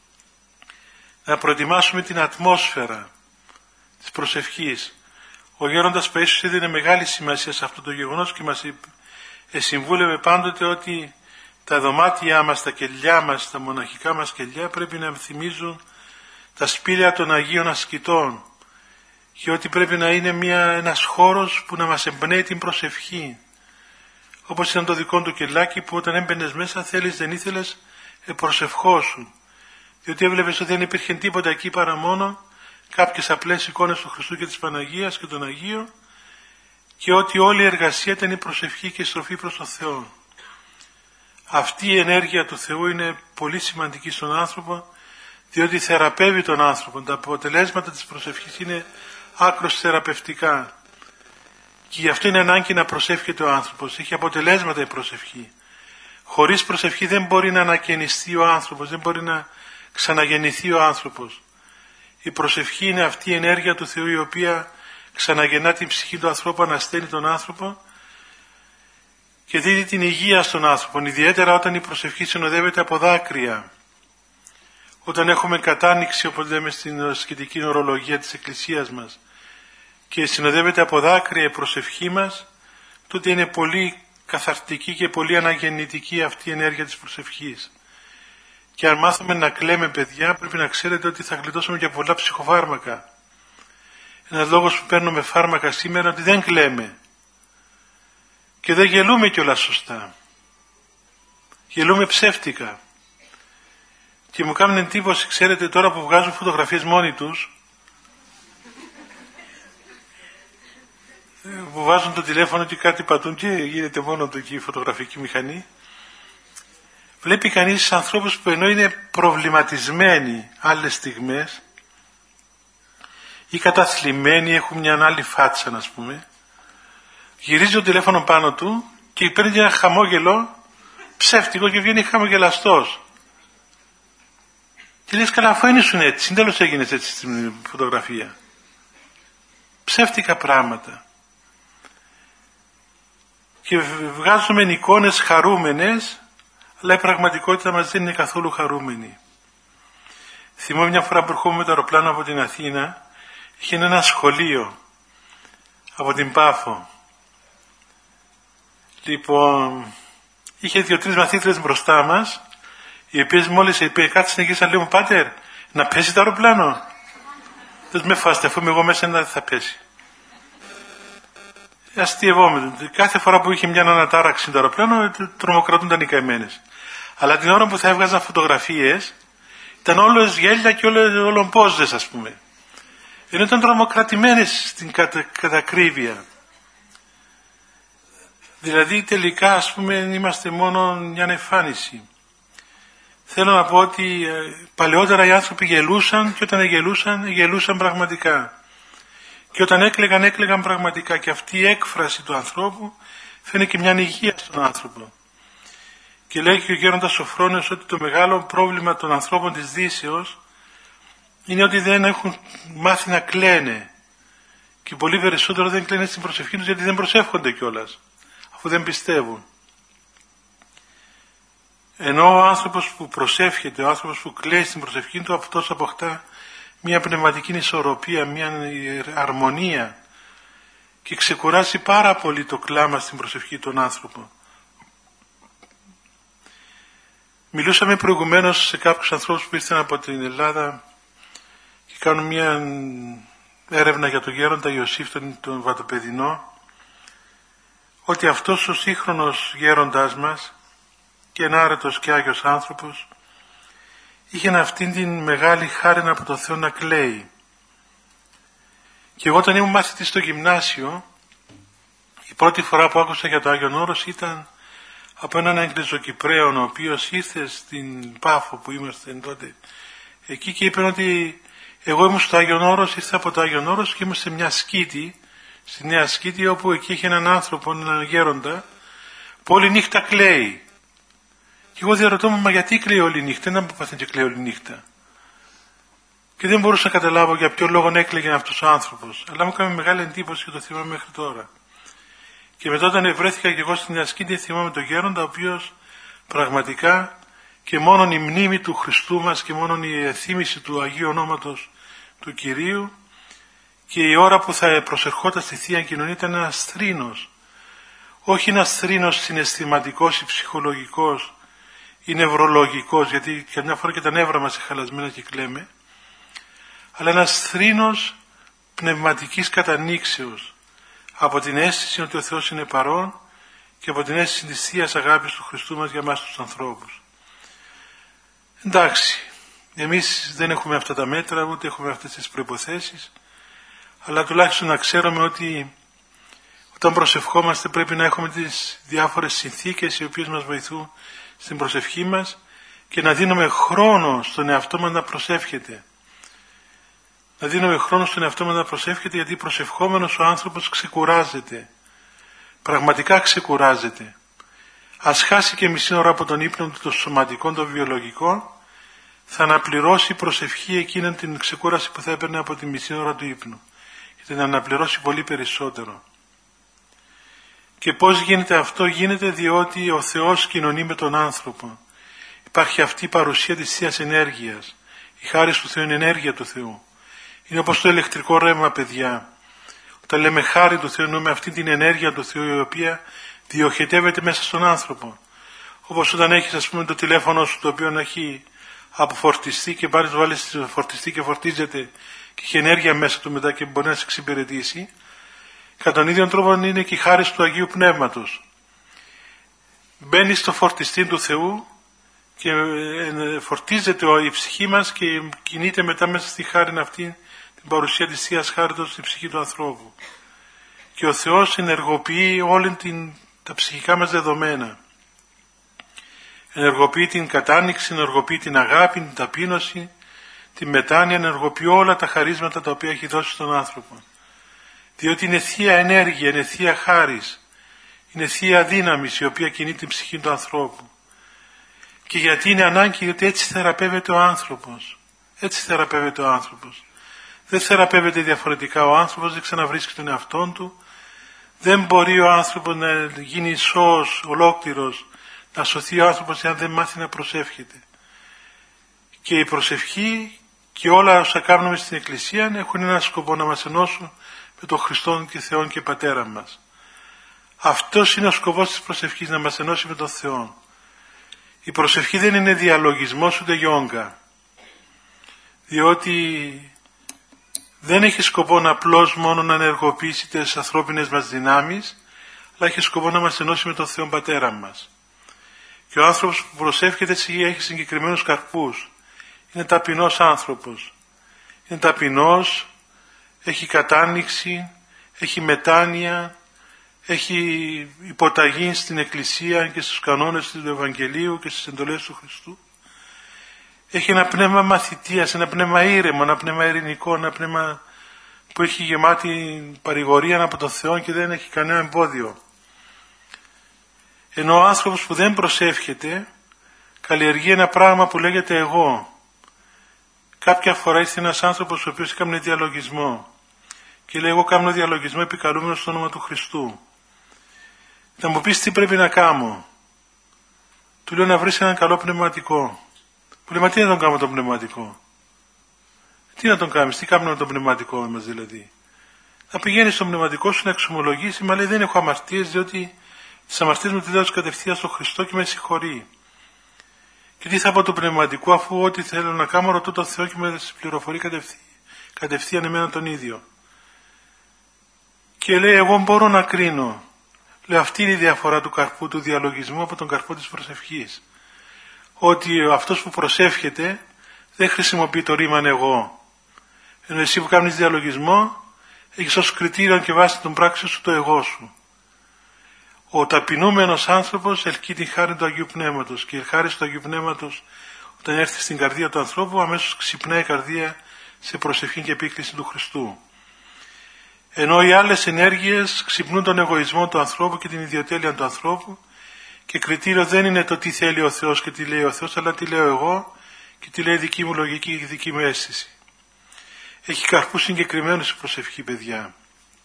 Να προετοιμάσουμε την ατμόσφαιρα της προσευχής. Ο Γέροντας Παΐσιος έδινε μεγάλη σημασία σε αυτό το γεγονός και μας συμβούλευε πάντοτε ότι τα δωμάτια μας, τα κελιά μας, τα μοναχικά μας κελιά πρέπει να θυμίζουν τα σπήλαια των Αγίων Ασκητών και ότι πρέπει να είναι ένας χώρος που να μας εμπνέει την προσευχή. Όπως ήταν το δικό του κελάκι που όταν έμπαινες μέσα θέλεις δεν ήθελες προσευχόσουν. Διότι έβλεπες ότι δεν υπήρχε τίποτα εκεί παρά μόνο κάποιες απλές εικόνες του Χριστού και της Παναγίας και των Αγίων και ότι όλη η εργασία ήταν η προσευχή και η στροφή προς τον Θεό. Αυτή η ενέργεια του Θεού είναι πολύ σημαντική στον άνθρωπο, διότι θεραπεύει τον άνθρωπο. Τα αποτελέσματα της προσευχής είναι άκρως θεραπευτικά και γι' αυτό είναι ανάγκη να προσεύχεται ο άνθρωπος. Έχει αποτελέσματα η προσευχή. Χωρίς προσευχή δεν μπορεί να ανακαινιστεί ο άνθρωπος, δεν μπορεί να ξαναγεννηθεί ο άνθρωπος. Η προσευχή είναι αυτή η ενέργεια του Θεού η οποία ξαναγεννά την ψυχή του ανθρώπου, ανασταίνει τον άνθρωπο και δίδει την υγεία στον άνθρωπο, ιδιαίτερα όταν η προσευχή συνοδεύεται από δάκρυα. Όταν έχουμε κατάνοιξη, όπως λέμε στην ασκητική ορολογία της Εκκλησίας μας, και συνοδεύεται από δάκρυα η προσευχή μας, τότε είναι πολύ καθαρτική και πολύ αναγεννητική αυτή η ενέργεια της προσευχής. Και αν μάθουμε να κλαίμε, παιδιά, πρέπει να ξέρετε ότι θα γλιτώσουμε για πολλά ψυχοφάρμακα. Ένας λόγος που παίρνουμε φάρμακα σήμερα είναι ότι δεν κλαίμε. Και δεν γελούμε κιόλας σωστά. Γελούμε ψεύτικα. Και μου κάνουν εντύπωση, ξέρετε, τώρα που βγάζουν φωτογραφίες μόνοι τους, που βάζουν το τηλέφωνο και κάτι πατούν και γίνεται μόνο του εκεί η φωτογραφική μηχανή, βλέπει κανείς ανθρώπους που ενώ είναι προβληματισμένοι άλλες στιγμές ή καταθλιμμένοι, έχουν μια άλλη φάτσα, ας πούμε, γυρίζει το τηλέφωνο πάνω του και παίρνει ένα χαμόγελο ψεύτικο και βγαίνει χαμογελαστός. Και λες, καλά, αφού ήσουν έτσι, τέλος έγινες έτσι στην φωτογραφία. Ψεύτικα πράγματα. Και βγάζουμε εικόνες χαρούμενες, αλλά η πραγματικότητα μας δεν είναι καθόλου χαρούμενη. Θυμάμαι μια φορά που ερχόμουν με το αεροπλάνο από την Αθήνα, είχε ένα σχολείο από την Πάφο. Λοιπόν, είχε 2-3 μαθήτρες μπροστά μας, οι οποίες μόλις είπε κάτι συνεχίσαν, λέω, Πάτερ, να πέσει το αεροπλάνο. Δεν με φάστε, αφού είμαι εγώ μέσα δεν θα πέσει. Αστειευόμαι. Κάθε φορά που είχε μια ανατάραξη το αεροπλάνο, τρομοκρατούνταν οι καημένες. Αλλά την ώρα που θα έβγαζαν φωτογραφίες, ήταν όλες γέλια και όλων πόζες, ας πούμε. Ενώ ήταν τρομοκρατημένες στην κατακρίβεια. Δηλαδή τελικά, ας πούμε, είμαστε μόνο μια εμφάνιση. Θέλω να πω ότι παλαιότερα οι άνθρωποι γελούσαν και όταν γελούσαν πραγματικά. Και όταν έκλαιγαν πραγματικά. Και αυτή η έκφραση του ανθρώπου φαίνει και μια υγεία στον άνθρωπο. Και λέει και ο γέροντας Σοφρόνιος ότι το μεγάλο πρόβλημα των ανθρώπων της Δύσεως είναι ότι δεν έχουν μάθει να κλαίνε. Και πολύ περισσότερο δεν κλαίνε στην προσευχή τους, γιατί δεν προσεύχονται κιόλας, αφού δεν πιστεύουν. Ενώ ο άνθρωπος που προσεύχεται, ο άνθρωπος που κλαίει στην προσευχή του, αυτός αποκτά μια πνευματική ισορροπία, μια αρμονία και ξεκουράσει πάρα πολύ το κλάμα στην προσευχή των άνθρωπων. Μιλούσαμε προηγουμένως σε κάποιους ανθρώπους που ήρθαν από την Ελλάδα και κάνουν μια έρευνα για τον γέροντα Ιωσήφ τον Βατοπεδινό, ότι αυτός ο σύγχρονος γέροντάς μας και ενάρετος και Άγιος άνθρωπος είχε αυτήν την μεγάλη χάρη από το Θεό να κλαίει. Και εγώ όταν ήμουν μάθητης στο γυμνάσιο, η πρώτη φορά που άκουσα για το Άγιον Όρος ήταν από έναν Αγγλιζοκυπραίο, ο οποίος ήρθε στην Πάφο που είμαστε τότε εκεί και είπε ότι εγώ ήμουν στο Άγιον Όρος, ήρθα από το Άγιον Όρος και ήμουν σε μια σκήτη, στη Νέα Σκήτη, όπου εκεί είχε έναν άνθρωπο, έναν γέροντα, που όλη νύχτα κλαίει. Και εγώ διαρωτώ μα γιατί κλαίει όλη νύχτα, δεν έπαθε και κλαίει όλη νύχτα. Και δεν μπορούσα να καταλάβω για ποιο λόγο έκλαιγε αυτός ο άνθρωπος. Αλλά μου έκανε μεγάλη εντύπωση και το θυμάμαι μέχρι τώρα. Και μετά όταν βρέθηκα και εγώ στην Νέα Σκήτη, θυμάμαι τον γέροντα, ο οποίος πραγματικά και μόνον η μνήμη του Χριστού μας και μόνον η θύμηση του Αγίου Ονόματος του Κυρίου και η ώρα που θα προσερχόταν στη Θεία Κοινωνία ήταν ένας θρήνος. Όχι ένας θρήνος συναισθηματικός ή ψυχολογικός ή νευρολογικός, γιατί καμιά φορά και τα νεύρα μας είναι χαλασμένα και κλαίμε, αλλά ένας θρήνος πνευματικής κατανοίξεως από την αίσθηση ότι ο Θεός είναι παρόν και από την αίσθηση της Θείας Αγάπης του Χριστού μας για εμάς τους ανθρώπους. Εντάξει, εμείς δεν έχουμε αυτά τα μέτρα, ούτε έχουμε αυτές τις προϋποθέσεις, αλλά τουλάχιστον να ξέρουμε ότι όταν προσευχόμαστε πρέπει να έχουμε τις διάφορες συνθήκες οι οποίες μας βοηθούν στην προσευχή μας και να δίνουμε χρόνο στον εαυτό μας να προσεύχεται. Να δίνουμε χρόνο στον εαυτό μας να προσεύχεται, γιατί προσευχόμενος ο άνθρωπος ξεκουράζεται. Πραγματικά ξεκουράζεται. Ας χάσει και μισή ώρα από τον ύπνο του, το σωματικό, το βιολογικό, θα αναπληρώσει η προσευχή εκείνη την ξεκούραση που θα έπαιρνε από τη μισή ώρα του ύπνου. Και την αναπληρώσει πολύ περισσότερο. Και πώς γίνεται αυτό? Γίνεται διότι ο Θεός κοινωνεί με τον άνθρωπο. Υπάρχει αυτή η παρουσία της Θείας Ενέργειας. Η χάρη του Θεού είναι ενέργεια του Θεού. Είναι όπως το ηλεκτρικό ρεύμα, παιδιά. Όταν λέμε χάρη του Θεού, εννοούμε αυτή την ενέργεια του Θεού, η οποία διοχετεύεται μέσα στον άνθρωπο. Όπως όταν έχεις, ας πούμε, το τηλέφωνο σου, το οποίο έχει αποφορτιστεί και πάρεις, βάλεις το φορτιστή και φορτίζεται και έχει ενέργεια μέσα του μετά και μπορεί να σε εξυπηρετήσει. Κατά τον ίδιο τρόπο είναι και η χάρη του Αγίου Πνεύματος. Μπαίνει στο φορτιστή του Θεού και φορτίζεται η ψυχή μας και κινείται μετά μέσα στη χάρη αυτή, την παρουσία της Θείας Χάριτος στη ψυχή του ανθρώπου. Και ο Θεός ενεργοποιεί όλη τα ψυχικά μας δεδομένα. Ενεργοποιεί την κατάνοιξη, ενεργοποιεί την αγάπη, την ταπείνωση, τη μετάνοια, ενεργοποιεί όλα τα χαρίσματα τα οποία έχει δώσει στον άνθρωπο. Διότι είναι θεία ενέργεια, είναι θεία χάρις, είναι θεία δύναμη η οποία κινεί την ψυχή του ανθρώπου. Και γιατί είναι ανάγκη? Γιατί έτσι θεραπεύεται ο άνθρωπος. Έτσι θεραπεύεται ο άνθρωπος. Δεν θεραπεύεται διαφορετικά. Ο άνθρωπος δεν ξαναβρίσκει τον εαυτόν του. Δεν μπορεί ο άνθρωπος να γίνει σώος, ολόκληρος, να σωθεί ο άνθρωπος αν δεν μάθει να προσεύχεται. Και η προσευχή και όλα όσα κάνουμε στην Εκκλησία έχουν έναν σκοπό, να μας ενώσουν με τον Χριστόν και Θεόν και Πατέρα μας. Αυτός είναι ο σκοπός της προσευχής, να μας ενώσει με τον Θεό. Η προσευχή δεν είναι διαλογισμός ούτε γιόγκα, διότι δεν έχει σκοπό να απλώς μόνο να ενεργοποιήσει τις ανθρώπινες μας δυνάμεις, αλλά έχει σκοπό να μας ενώσει με τον Θεό Πατέρα μας. Και ο άνθρωπος που προσεύχεται έτσι έχει συγκεκριμένους καρπούς. Είναι ταπεινός άνθρωπος. Είναι ταπεινός, έχει κατάνοιξη, έχει μετάνοια, έχει υποταγή στην Εκκλησία και στους κανόνες του Ευαγγελίου και στις εντολές του Χριστού. Έχει ένα πνεύμα μαθητείας, ένα πνεύμα ήρεμο, ένα πνεύμα ειρηνικό, ένα πνεύμα που έχει γεμάτη παρηγορία από τον Θεό και δεν έχει κανένα εμπόδιο. Ενώ ο άνθρωπος που δεν προσεύχεται καλλιεργεί ένα πράγμα που λέγεται εγώ. Κάποια φορά ήρθε ένας άνθρωπος ο οποίος έκανε διαλογισμό και λέει: εγώ κάνω διαλογισμό επικαλούμενο στο όνομα του Χριστού. Θα μου πεις τι πρέπει να κάνω. Του λέω: να βρεις έναν καλό πνευματικό. Μου λέει: μα τι να τον κάνω τον πνευματικό? Τι να τον κάνεις, τι κάνουμε με τον πνευματικό μας δηλαδή? Θα πηγαίνεις στον πνευματικό σου να εξομολογήσει, μα λέει: δεν έχω αμαρτίες, διότι τις αμαρτίες μου τις δώσω κατευθείαν στον Χριστό και με συγχωρεί. Και τι θα πω του πνευματικού, αφού ό,τι θέλω να κάνω ρωτώ τον Θεό και με πληροφορεί κατευθείαν εμένα τον ίδιο. Και λέει: εγώ μπορώ να κρίνω. Λέω: αυτή είναι η διαφορά του καρπού του διαλογισμού από τον καρπό της προσευχής. Ότι αυτός που προσεύχεται δεν χρησιμοποιεί το ρήμα εγώ. Ενώ εσύ που κάνεις διαλογισμό έχεις ως κριτήριο και βάση των πράξεων σου το εγώ σου. Ο ταπεινούμενος άνθρωπος ελκύει την χάρη του Αγίου Πνεύματος και η χάρη του Αγίου Πνεύματος όταν έρθει στην καρδία του ανθρώπου αμέσως ξυπνάει η καρδία σε προσευχή και επίκληση του Χριστού. Ενώ οι άλλες ενέργειες ξυπνούν τον εγωισμό του ανθρώπου και την ιδιοτέλεια του ανθρώπου και κριτήριο δεν είναι το τι θέλει ο Θεός και τι λέει ο Θεός, αλλά τι λέω εγώ και τι λέει η δική μου λογική και η δική μου αίσθηση. Έχει καρπούς συγκεκριμένους η προσευχή, παιδιά.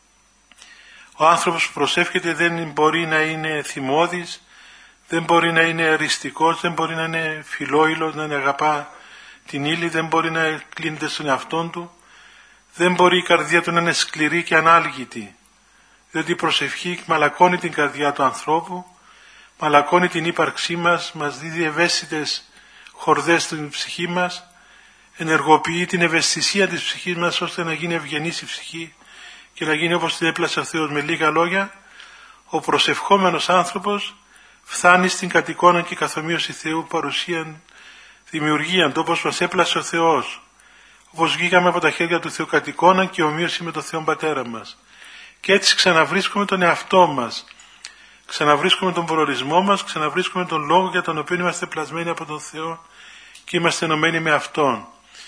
Ο άνθρωπος που προσεύχεται δεν μπορεί να είναι θυμώδης, δεν μπορεί να είναι αριστικός, δεν μπορεί να είναι φιλόιλος, να αγαπά την ύλη, δεν μπορεί να κλείνεται στον εαυτόν του, δεν μπορεί η καρδία του να είναι σκληρή και ανάλγητη, διότι η προσευχή μαλακώνει την καρδιά του ανθρώπου, μαλακώνει την ύπαρξή μας, μας δίδει ευαίσθητες χορδές στην ψυχή μας, ενεργοποιεί την ευαισθησία της ψυχής μας ώστε να γίνει ευγενής η ψυχή και να γίνει όπως την έπλασε ο Θεός. Με λίγα λόγια, ο προσευχόμενος άνθρωπος φτάνει στην κατ' εικόνα και καθομοίωση Θεού παρουσίαν δημιουργίαν, το όπως μας έπλασε ο Θεός, όπως βγήκαμε από τα χέρια του Θεού κατ' εικόνα και ομοίωση με τον Θεό Πατέρα μας. Και έτσι ξαναβρίσκουμε τον εαυτό μας, ξαναβρίσκουμε τον προορισμό μας, ξαναβρίσκουμε τον λόγο για τον οποίο είμαστε πλασμένοι από τον Θεό και είμαστε ενωμένοι με Αυτόν.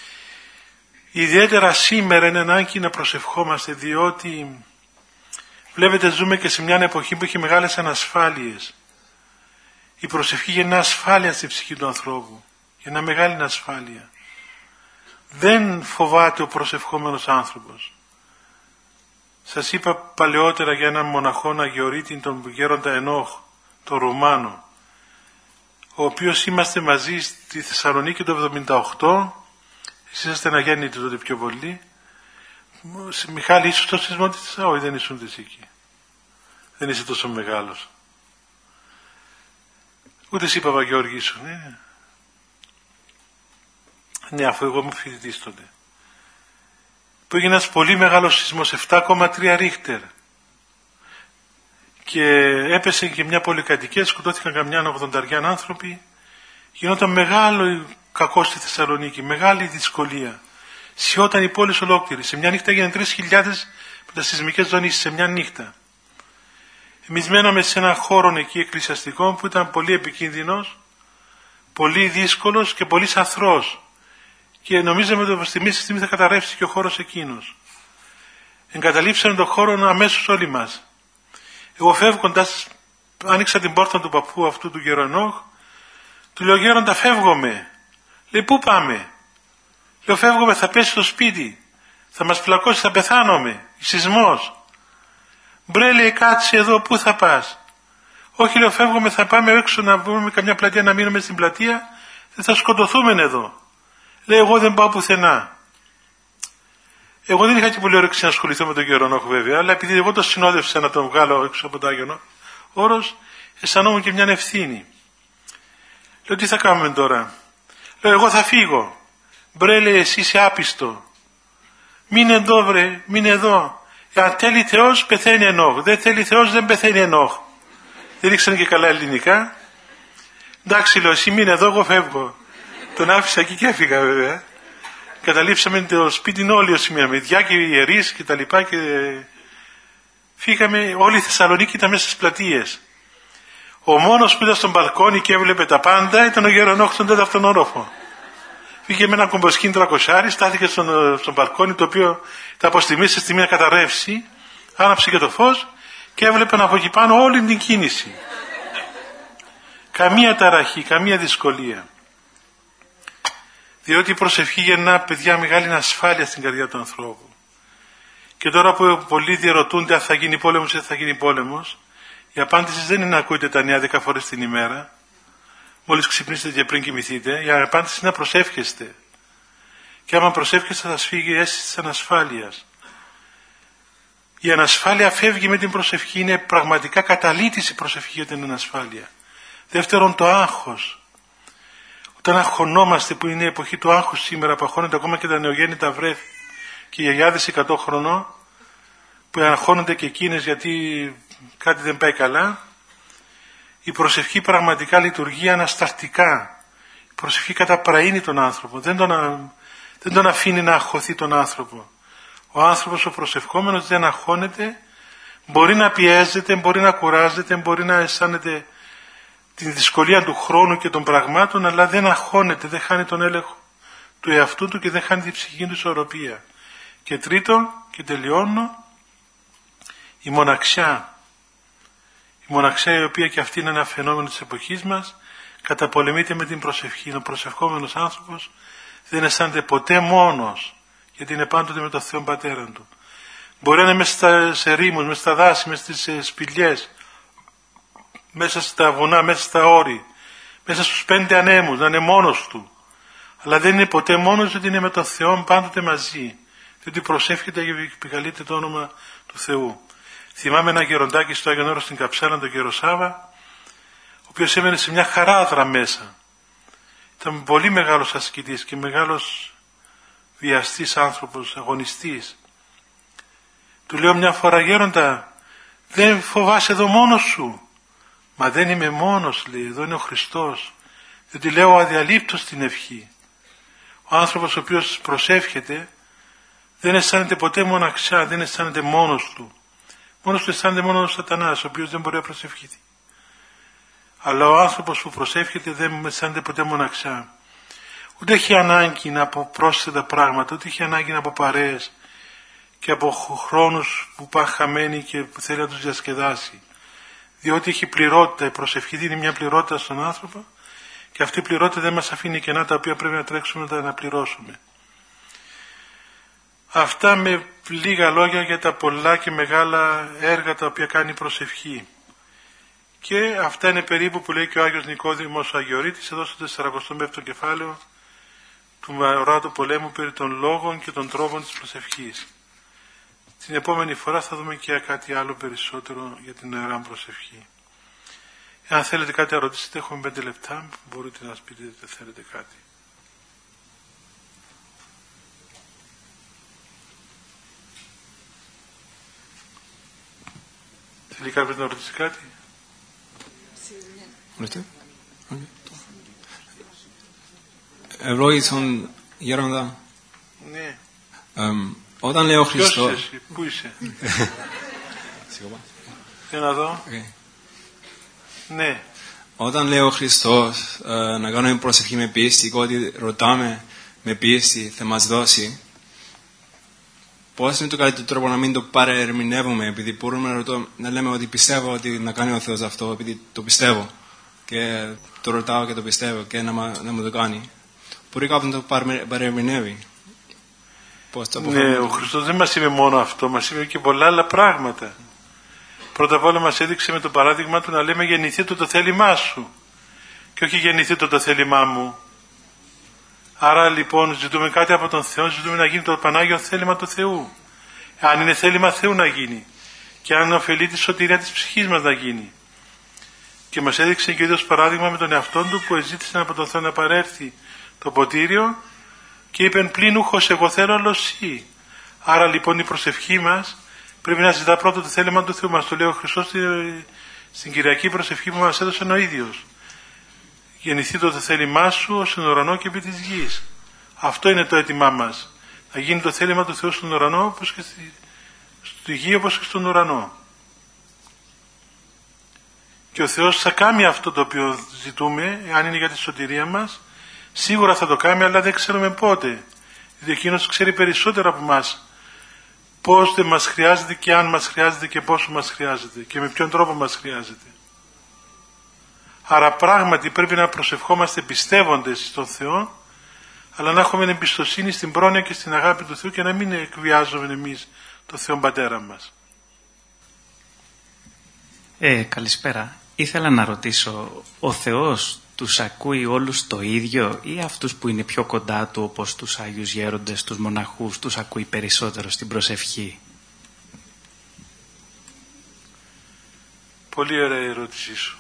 Ιδιαίτερα σήμερα είναι ανάγκη να προσευχόμαστε, διότι βλέπετε ζούμε και σε μια εποχή που έχει μεγάλες ανασφάλειες. Η προσευχή γεννά ασφάλεια στη ψυχή του ανθρώπου, γεννά μεγάλη ασφάλεια. Δεν φοβάται ο προσευχόμενος άνθρωπος. Σας είπα παλαιότερα για έναν μοναχό Αγιορείτη, τον γέροντα Ενόχ, τον Ρουμάνο, ο οποίος είμαστε μαζί στη Θεσσαλονίκη το 1978. Εσείς είσαστε αγέννητοι τότε πιο πολύ. Μιχάλη, ήσουν στο σεισμό της? Όχι, δεν ήσουν εσύ εκεί. Δεν είσαι τόσο μεγάλος. Ούτε εσύ Παπαγιώργη ήσουν. Ναι, αφού εγώ ήμουν φοιτητής τότε. Που έγινε ένας πολύ μεγάλος σεισμός, 7,3 ρίχτερ. Και έπεσε και μια πολυκατοικία, σκοτώθηκαν καμιά 80 άνθρωποι. Γινόταν μεγάλο κακό στη Θεσσαλονίκη, μεγάλη δυσκολία. Σιώταν η πόλη ολόκληρη. Σε μια νύχτα έγιναν 3.000 μετασεισμικές δονήσεις, σε μια νύχτα. Εμείς μέναμε σε έναν χώρο εκεί εκκλησιαστικό που ήταν πολύ επικίνδυνος, πολύ δύσκολος και πολύ σαθρός. Και νομίζαμε ότι από στιγμή στη στιγμή θα καταρρεύσει και ο χώρος εκείνος. Εγκαταλείψαμε τον χώρο αμέσως όλοι μας. Εγώ φεύγοντας, άνοιξα την πόρτα του παππού αυτού του Γερονόχ, του λέω: γέροντα, φεύγομαι. Λέει: πού πάμε? Λέω: φεύγομαι, θα πέσει στο σπίτι, θα μας φυλακώσει, θα πεθάνομαι, σεισμός. Μπρε, λέει, κάτσε εδώ, πού θα πας? Όχι, λέω, φεύγομαι, θα πάμε έξω να βρούμε καμιά πλατεία, να μείνουμε στην πλατεία, δεν θα σκοτωθούμε εδώ. Λέει: εγώ δεν πάω πουθενά. Εγώ δεν είχα και πολύ όρεξη να ασχοληθώ με τον Γερονόχ βέβαια, αλλά επειδή εγώ το συνόδευσα να τον βγάλω έξω από το Άγιον Όρος, αισθανόμουν και μια ευθύνη. Λέω: τι θα κάνουμε τώρα? Λέω: εγώ θα φύγω. Μπρε, λέει, εσύ είσαι άπιστο. Μείνε εδώ, βρε, μείνε εδώ. Αν θέλει Θεός πεθαίνει Ενόχ, δεν θέλει Θεός δεν πεθαίνει Ενόχ. Δεν ήξεραν και καλά ελληνικά. Εντάξει, λέω, εσύ μείνε εδώ, εγώ φεύγω. Τον άφησα εκεί και έφυγα βέβαια. Καταλήψαμε το σπίτι όλοι όσοι μείναμε, διά και ιερείς και τα λοιπά και φύγαμε. Όλη η Θεσσαλονίκη ήταν μέσα στις πλατείες. Ο μόνος που ήταν στον μπαλκόνι και έβλεπε τα πάντα ήταν ο Γερονόχ στον τέταρτον όροφο. Πήγε με ένα κομποσκίν 300, στάθηκε στον μπαλκόνι, το οποίο τα από στιγμή σε στιγμή να καταρρεύσει, άναψε και το φως και έβλεπαν από εκεί πάνω όλη την κίνηση. Καμία ταραχή, καμία δυσκολία. Διότι η προσευχή γεννά, παιδιά, μεγάλη ασφάλεια στην καρδιά του ανθρώπου. Και τώρα που πολλοί διαρωτούνται αν θα γίνει πόλεμος ή δεν θα γίνει πόλεμος, η απάντηση δεν είναι να ακούτε τα νέα 10 φορές την ημέρα, μόλις ξυπνήσετε και πριν κοιμηθείτε. Η απάντηση είναι να προσεύχεστε. Και άμα προσεύχεστε θα σας φύγει η αίσθηση της ανασφάλειας. Η ανασφάλεια φεύγει με την προσευχή, είναι πραγματικά καταλύτης η προσευχή για την ανασφάλεια. Δεύτερον, το άγχος. Όταν αγχωνόμαστε, που είναι η εποχή του άγχους σήμερα, που αγχώνονται ακόμα και τα νεογέννητα βρέφη και οι γιαγιάδες 100 χρονών, που αγχώνονται και εκείνες γιατί κάτι δεν πάει καλά, η προσευχή πραγματικά λειτουργεί ανασταλτικά. Η προσευχή καταπραίνει τον άνθρωπο, δεν τον αφήνει να αγχωθεί τον άνθρωπο. Ο άνθρωπος, ο προσευχόμενος, δεν αγχώνεται, μπορεί να πιέζεται, μπορεί να κουράζεται, μπορεί να αισθάνεται την δυσκολία του χρόνου και των πραγμάτων, αλλά δεν αγχώνεται, δεν χάνει τον έλεγχο του εαυτού του και δεν χάνει την ψυχική του ισορροπία. Και τρίτον, και τελειώνω, η μοναξιά. Η μοναξιά, η οποία και αυτή είναι ένα φαινόμενο της εποχής μας, καταπολεμείται με την προσευχή. Ο προσευχόμενος άνθρωπος δεν αισθάνεται ποτέ μόνος, γιατί είναι πάντοτε με τον Θεό Πατέρα του. Μπορεί να είναι μέσα σε ρήμους, μέσα στα δάση, μέσα στις σπηλιές, μέσα στα βουνά, μέσα στα όρη, μέσα στους 5 ανέμους, να είναι μόνος του. Αλλά δεν είναι ποτέ μόνος, γιατί είναι με τον Θεό πάντοτε μαζί. Διότι προσεύχεται και επικαλείται το όνομα του Θεού. Θυμάμαι ένα γεροντάκι στο Άγιον Όρος στην Καψάνα, τον κύριο Σάβα, ο οποίος έμενε σε μια χαράδρα μέσα. Ήταν πολύ μεγάλος ασκητής και μεγάλος βιαστής άνθρωπος, αγωνιστής. Του λέω μια φορά: γέροντα, δεν φοβάσαι εδώ μόνος σου? Μα δεν είμαι μόνος, λέει, εδώ είναι ο Χριστός. Διότι λέω αδιαλείπτως την ευχή. Ο άνθρωπος ο οποίος προσεύχεται δεν αισθάνεται ποτέ μοναξιά, δεν αισθάνεται μόνος του. Μόνος του αισθάνεται μόνο ο Σατανάς, ο οποίος δεν μπορεί να προσευχηθεί. Αλλά ο άνθρωπος που προσεύχεται δεν αισθάνεται ποτέ μοναξιά. Ούτε έχει ανάγκη από πρόσθετα πράγματα, ούτε έχει ανάγκη από παρέες και από χρόνους που πάει χαμένοι και που θέλει να τους διασκεδάσει. Διότι έχει πληρότητα, η προσευχή δίνει μια πληρότητα στον άνθρωπο και αυτή η πληρότητα δεν μας αφήνει κενά τα οποία πρέπει να τρέξουμε να τα αναπληρώσουμε. Αυτά με λίγα λόγια για τα πολλά και μεγάλα έργα τα οποία κάνει η προσευχή. Και αυτά είναι περίπου που λέει και ο Άγιος Νικόδημος Αγιορείτης εδώ στο 45ο κεφάλαιο του Μαωράτου Πολέμου περί των λόγων και των τρόπων της προσευχής. Την επόμενη φορά θα δούμε και κάτι άλλο περισσότερο για την νεαρά προσευχή. Αν θέλετε κάτι να ρωτήσετε, έχουμε 5 λεπτά, μπορείτε να μας πείτε ότι θέλετε κάτι. Θέλει κάποιος να ρωτήσει κάτι? Ευλόγησον γέροντα. Ναι. Όταν λέει ο Χριστός... Ποιος είσαι, πού είσαι? Για να δω. Ναι. Όταν λέει ο Χριστός να κάνουμε προσευχή με πίστη και ότι ρωτάμε με πίστη θα μας δώσει, πώς είναι το καλύτερο τρόπο να μην το παραερμηνεύουμε, επειδή μπορούμε να λέμε ότι πιστεύω ότι να κάνει ο Θεός αυτό, επειδή το πιστεύω και το ρωτάω και το πιστεύω και να μου το κάνει. Μπορεί κάποιον να το παραερμηνεύει. Ναι, ο Χριστός δεν μας είπε μόνο αυτό, μας είπε και πολλά άλλα πράγματα. Πρώτα απ' όλα μας έδειξε με το παράδειγμα του να λέμε γεννηθεί το θέλημά σου και όχι γεννηθεί το θέλημά μου. Άρα λοιπόν ζητούμε κάτι από τον Θεό, ζητούμε να γίνει το Πανάγιο θέλημα του Θεού. Αν είναι θέλημα Θεού να γίνει και αν ωφελεί τη σωτηρία της ψυχής μας να γίνει. Και μας έδειξε και ο ίδιος παράδειγμα με τον εαυτόν του που ζήτησε από τον Θεό να παρέρθει το ποτήριο και είπε πλην ούχος εγώ θέλω αλλά εσύ. Άρα λοιπόν η προσευχή μας πρέπει να ζητά πρώτα το θέλημα του Θεού. Μας το λέει ο Χριστός στην Κυριακή προσευχή που μας έδωσε ο ίδιος. Γεννηθεί το θέλημά σου στον ουρανό και επί της γης. Αυτό είναι το αίτημά μας. Να γίνει το θέλημα του Θεού στον ουρανό όπως και στη γη όπως και στον ουρανό. Και ο Θεός θα κάνει αυτό το οποίο ζητούμε, αν είναι για τη σωτηρία μας, Σίγουρα θα το κάνουμε, αλλά δεν ξέρουμε πότε. Γιατί εκείνος ξέρει περισσότερο από εμάς πώς δεν μας χρειάζεται και αν μας χρειάζεται και πόσο μας χρειάζεται και με ποιον τρόπο μας χρειάζεται. Άρα πράγματι πρέπει να προσευχόμαστε πιστεύοντες στον Θεό, αλλά να έχουμε εμπιστοσύνη στην πρόνοια και στην αγάπη του Θεού και να μην εκβιάζουμε εμείς τον Θεό Πατέρα μας. Καλησπέρα. Ήθελα να ρωτήσω, ο Θεός τους ακούει όλους το ίδιο ή αυτούς που είναι πιο κοντά του, όπως τους Άγιους Γέροντες, τους μοναχούς, τους ακούει περισσότερο στην προσευχή? Πολύ ωραία η ερώτησή σου.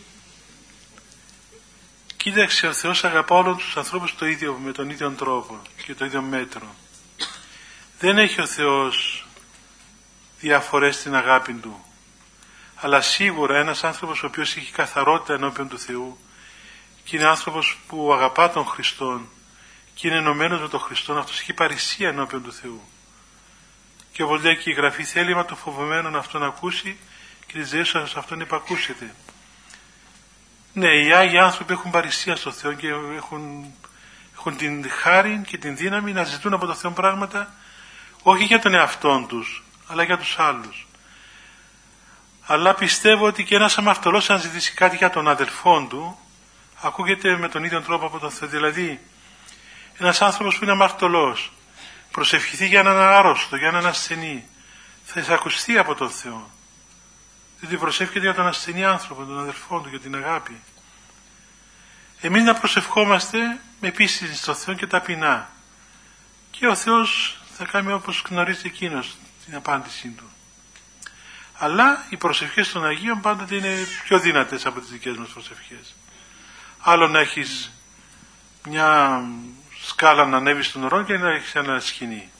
Κοίταξε, ο Θεός αγαπά όλους τους ανθρώπους το ίδιο, με τον ίδιο τρόπο και το ίδιο μέτρο. Δεν έχει ο Θεός διαφορές στην αγάπη Του. Αλλά σίγουρα ένας άνθρωπος ο οποίος έχει καθαρότητα ενώπιον του Θεού και είναι άνθρωπος που αγαπά τον Χριστόν και είναι ενωμένος με τον Χριστόν, αυτός έχει παρησία ενώπιον του Θεού. Και όπως λέει και η Γραφή, θέλημα των φοβωμένων αυτόν ακούσει και της δέουσας αυτόν υπακούσετε. Ναι, οι Άγιοι άνθρωποι έχουν παρησία στο Θεό και έχουν την χάρη και την δύναμη να ζητούν από τον Θεό πράγματα, όχι για τον εαυτόν τους, αλλά για τους άλλους. Αλλά πιστεύω ότι και ένας αμαρτωλός, αν ζητήσει κάτι για τον αδελφόν του, ακούγεται με τον ίδιο τρόπο από τον Θεό. Δηλαδή, ένας άνθρωπος που είναι αμαρτωλός, προσευχηθεί για έναν άρρωστο, για έναν ασθενή, θα εισακουστεί από τον Θεό. Διότι προσεύχεται για τον ασθενή άνθρωπο, τον αδελφόν του, για την αγάπη. Εμείς να προσευχόμαστε με πίστη στον Θεό και ταπεινά. Και ο Θεός θα κάνει όπως γνωρίζει εκείνος την απάντησή του. Αλλά οι προσευχές των Αγίων πάντοτε είναι πιο δυνατές από τις δικές μας προσευχές. Άλλο να έχεις μια σκάλα να ανέβει στον ουρανό και να έχεις ένα σκηνή.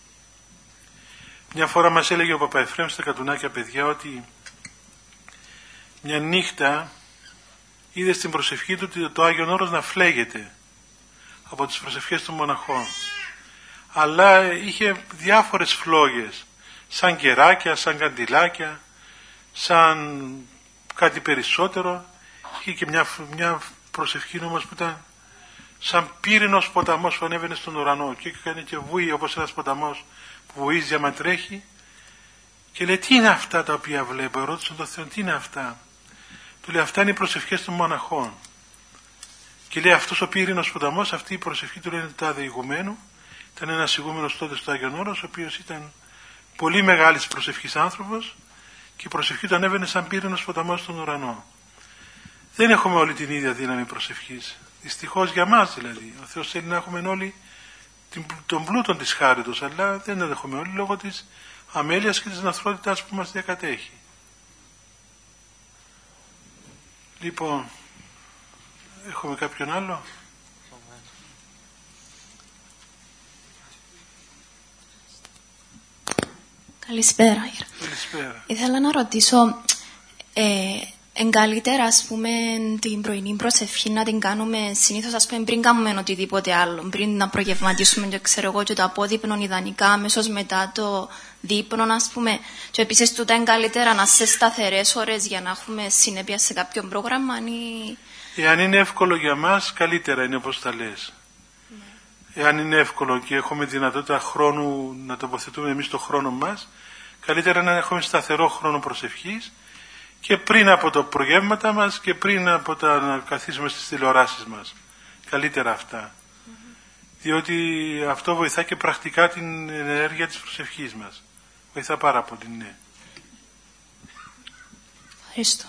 Μια φορά μας έλεγε ο Παπαεφρέμ στα Κατουνάκια παιδιά ότι μια νύχτα είδε στην προσευχή του το Άγιον Όρος να φλέγεται από τις προσευχές των μοναχών. Αλλά είχε διάφορες φλόγες, σαν κεράκια, σαν καντιλάκια, σαν κάτι περισσότερο. Είχε και μια προσευχή όμως που ήταν σαν πύρινος ποταμός που ανέβαινε στον ουρανό και έκανε και βούει όπως ένας ποταμός που βουίζει άμα τρέχει. Και λέει, τι είναι αυτά τα οποία βλέπω? Ρώτησε τον Θεό, τι είναι αυτά? Του λέει, αυτά είναι οι προσευχές των μοναχών. Και λέει, αυτός ο πύρινος ποταμός, αυτή η προσευχή του λέει είναι τάδε ηγουμένου. Ήταν ένας ηγούμενος τότε στο Άγιον Όρος, ο οποίος ήταν πολύ μεγάλης προσευχής άνθρωπος και η προσευχή του ανέβαινε σαν πύρινος ποταμός στον ουρανό. Δεν έχουμε όλη την ίδια δύναμη προσευχής. Δυστυχώς για μας δηλαδή. Ο Θεός θέλει να έχουμε όλοι τον πλούτον της χάριτος, αλλά δεν το έχουμε όλοι λόγω της αμέλειας και της ναθρότητας που μας διακατέχει. Λοιπόν, έχουμε κάποιον άλλο? Καλησπέρα. Καλησπέρα. Ήθελα να ρωτήσω, καλύτερα ας πούμε την πρωινή προσευχή να την κάνουμε συνήθως ας πούμε πριν κάνουμε οτιδήποτε άλλο, πριν να προγευματίσουμε και ξέρω εγώ και το απόδειπνο ιδανικά αμέσως μετά το δείπνο ας πούμε, και επίσης τούτα είναι καλύτερα να σε σταθερές ώρες για να έχουμε συνέπεια σε κάποιο πρόγραμμα ή... Εάν είναι εύκολο για μας, καλύτερα είναι όπως τα λες. Ναι. Εάν είναι εύκολο και έχουμε δυνατότητα χρόνου να τοποθετούμε εμείς το χρόνο μας, καλύτερα να έχουμε σταθερό χρόνο προσευχής και πριν από τα προγεύματα μας και πριν από να καθίσουμε στις τηλεοράσεις μας. Καλύτερα αυτά. Διότι αυτό βοηθά και πρακτικά την ενέργεια της προσευχής μας. Βοηθά πάρα πολύ, ναι. Ευχαριστώ.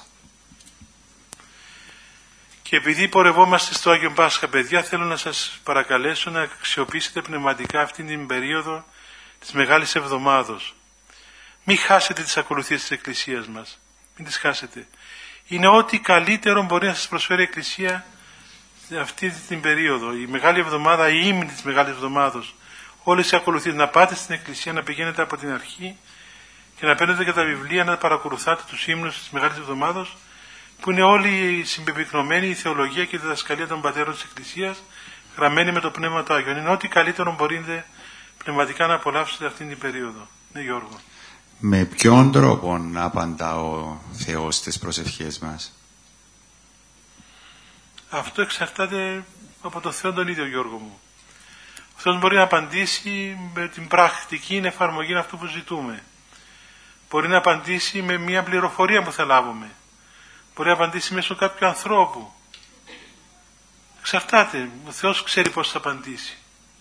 Και επειδή πορευόμαστε στο Άγιον Πάσχα, παιδιά, θέλω να σας παρακαλέσω να αξιοποιήσετε πνευματικά αυτήν την περίοδο της Μεγάλης Εβδομάδος. Μην χάσετε τις ακολουθίες της Εκκλησίας μας. Μην τις χάσετε. Είναι ό,τι καλύτερο μπορεί να σας προσφέρει η Εκκλησία αυτή την περίοδο. Η Μεγάλη Εβδομάδα, η ύμνη της Μεγάλης Εβδομάδος. Όλες οι ακολουθίες. Να πάτε στην Εκκλησία, να πηγαίνετε από την αρχή και να παίρνετε και τα βιβλία, να παρακολουθάτε τους ύμνους της Μεγάλης Εβδομάδος, που είναι όλοι συμπεπικνωμένοι η θεολογία και η διδασκαλία των πατέρων της Εκκλησίας, γραμμένη με το Πνεύμα του Άγιον. Είναι ό,τι καλύτερο μπορείτε πνευματικά να απολαύσετε αυτήν την περίοδο. Ναι, Γιώργο. Με ποιον τρόπο απαντά ο Θεός στις προσευχές μας? Αυτό εξαρτάται Από τον Θεό τον ίδιο, Γιώργο μου. Ο Θεός μπορεί να απαντήσει με την πρακτική εφαρμογή αυτού που ζητούμε. Μπορεί να απαντήσει με μια πληροφορία που θα λάβουμε. Μπορεί να απαντήσει μέσω κάποιου ανθρώπου. Εξαρτάται. Ο Θεός ξέρει πώς θα απαντήσει.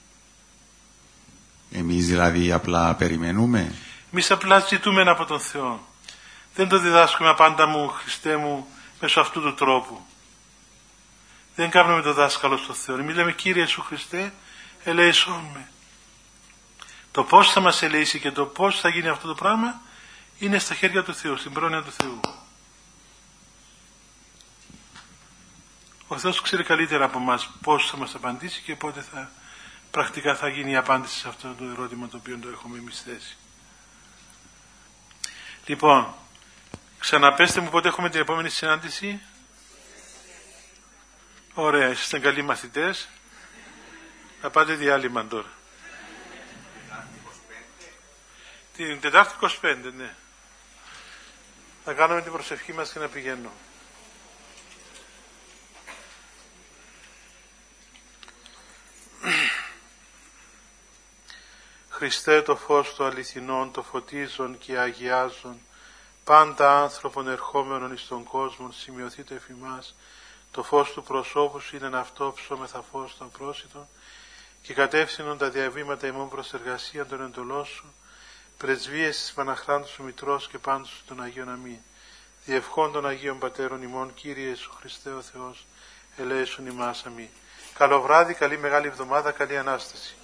Εμείς δηλαδή απλά περιμένουμε. Εμείς απλά ζητούμε από τον Θεό. Δεν το διδάσκουμε απάντα μου, Χριστέ μου, μέσω αυτού του τρόπου. Δεν κάνουμε το δάσκαλο στο Θεό. Εμείς λέμε, Κύριε Ιησού Χριστέ, ελέησόν με. Το πώς θα μας ελεήσει και το πώς θα γίνει αυτό το πράγμα είναι στα χέρια του Θεού, στην πρόνοια του Θεού. Ο Θεός ξέρει καλύτερα από εμάς πώς θα μας απαντήσει και πότε πρακτικά θα γίνει η απάντηση σε αυτό το ερώτημα το οποίο το έχουμε εμείς θέσει. Λοιπόν, ξαναπέστε μου πότε έχουμε την επόμενη συνάντηση. Ωραία, είστε καλοί μαθητές. Θα πάτε διάλειμμα τώρα. Την Τετάρτη 25, ναι. Θα κάνουμε την προσευχή μας και να πηγαίνω. Χριστέ, το φως του αληθινών, το φωτίζον και αγιάζον, πάντα άνθρωπον ερχόμενων εις τον κόσμο, σημειωθείτε εφ' ημάς, το φως του προσώπου σου είναι ένα αυτό ψώμεθα φως των πρόσιτων, και κατεύθυνον τα διαβήματα ημών προς εργασία των εντολών σου, πρεσβείες της Παναχράντου σου Μητρός και πάντως σου των Αγίων Αμήν. Διευχών των Αγίων Πατέρων ημών, Κύριε Ιησού Χριστέ ο Θεός, ελέησον ημάς. Αμήν. Καλό βράδυ, καλή Μεγάλη Εβδομάδα, καλή Ανάσταση.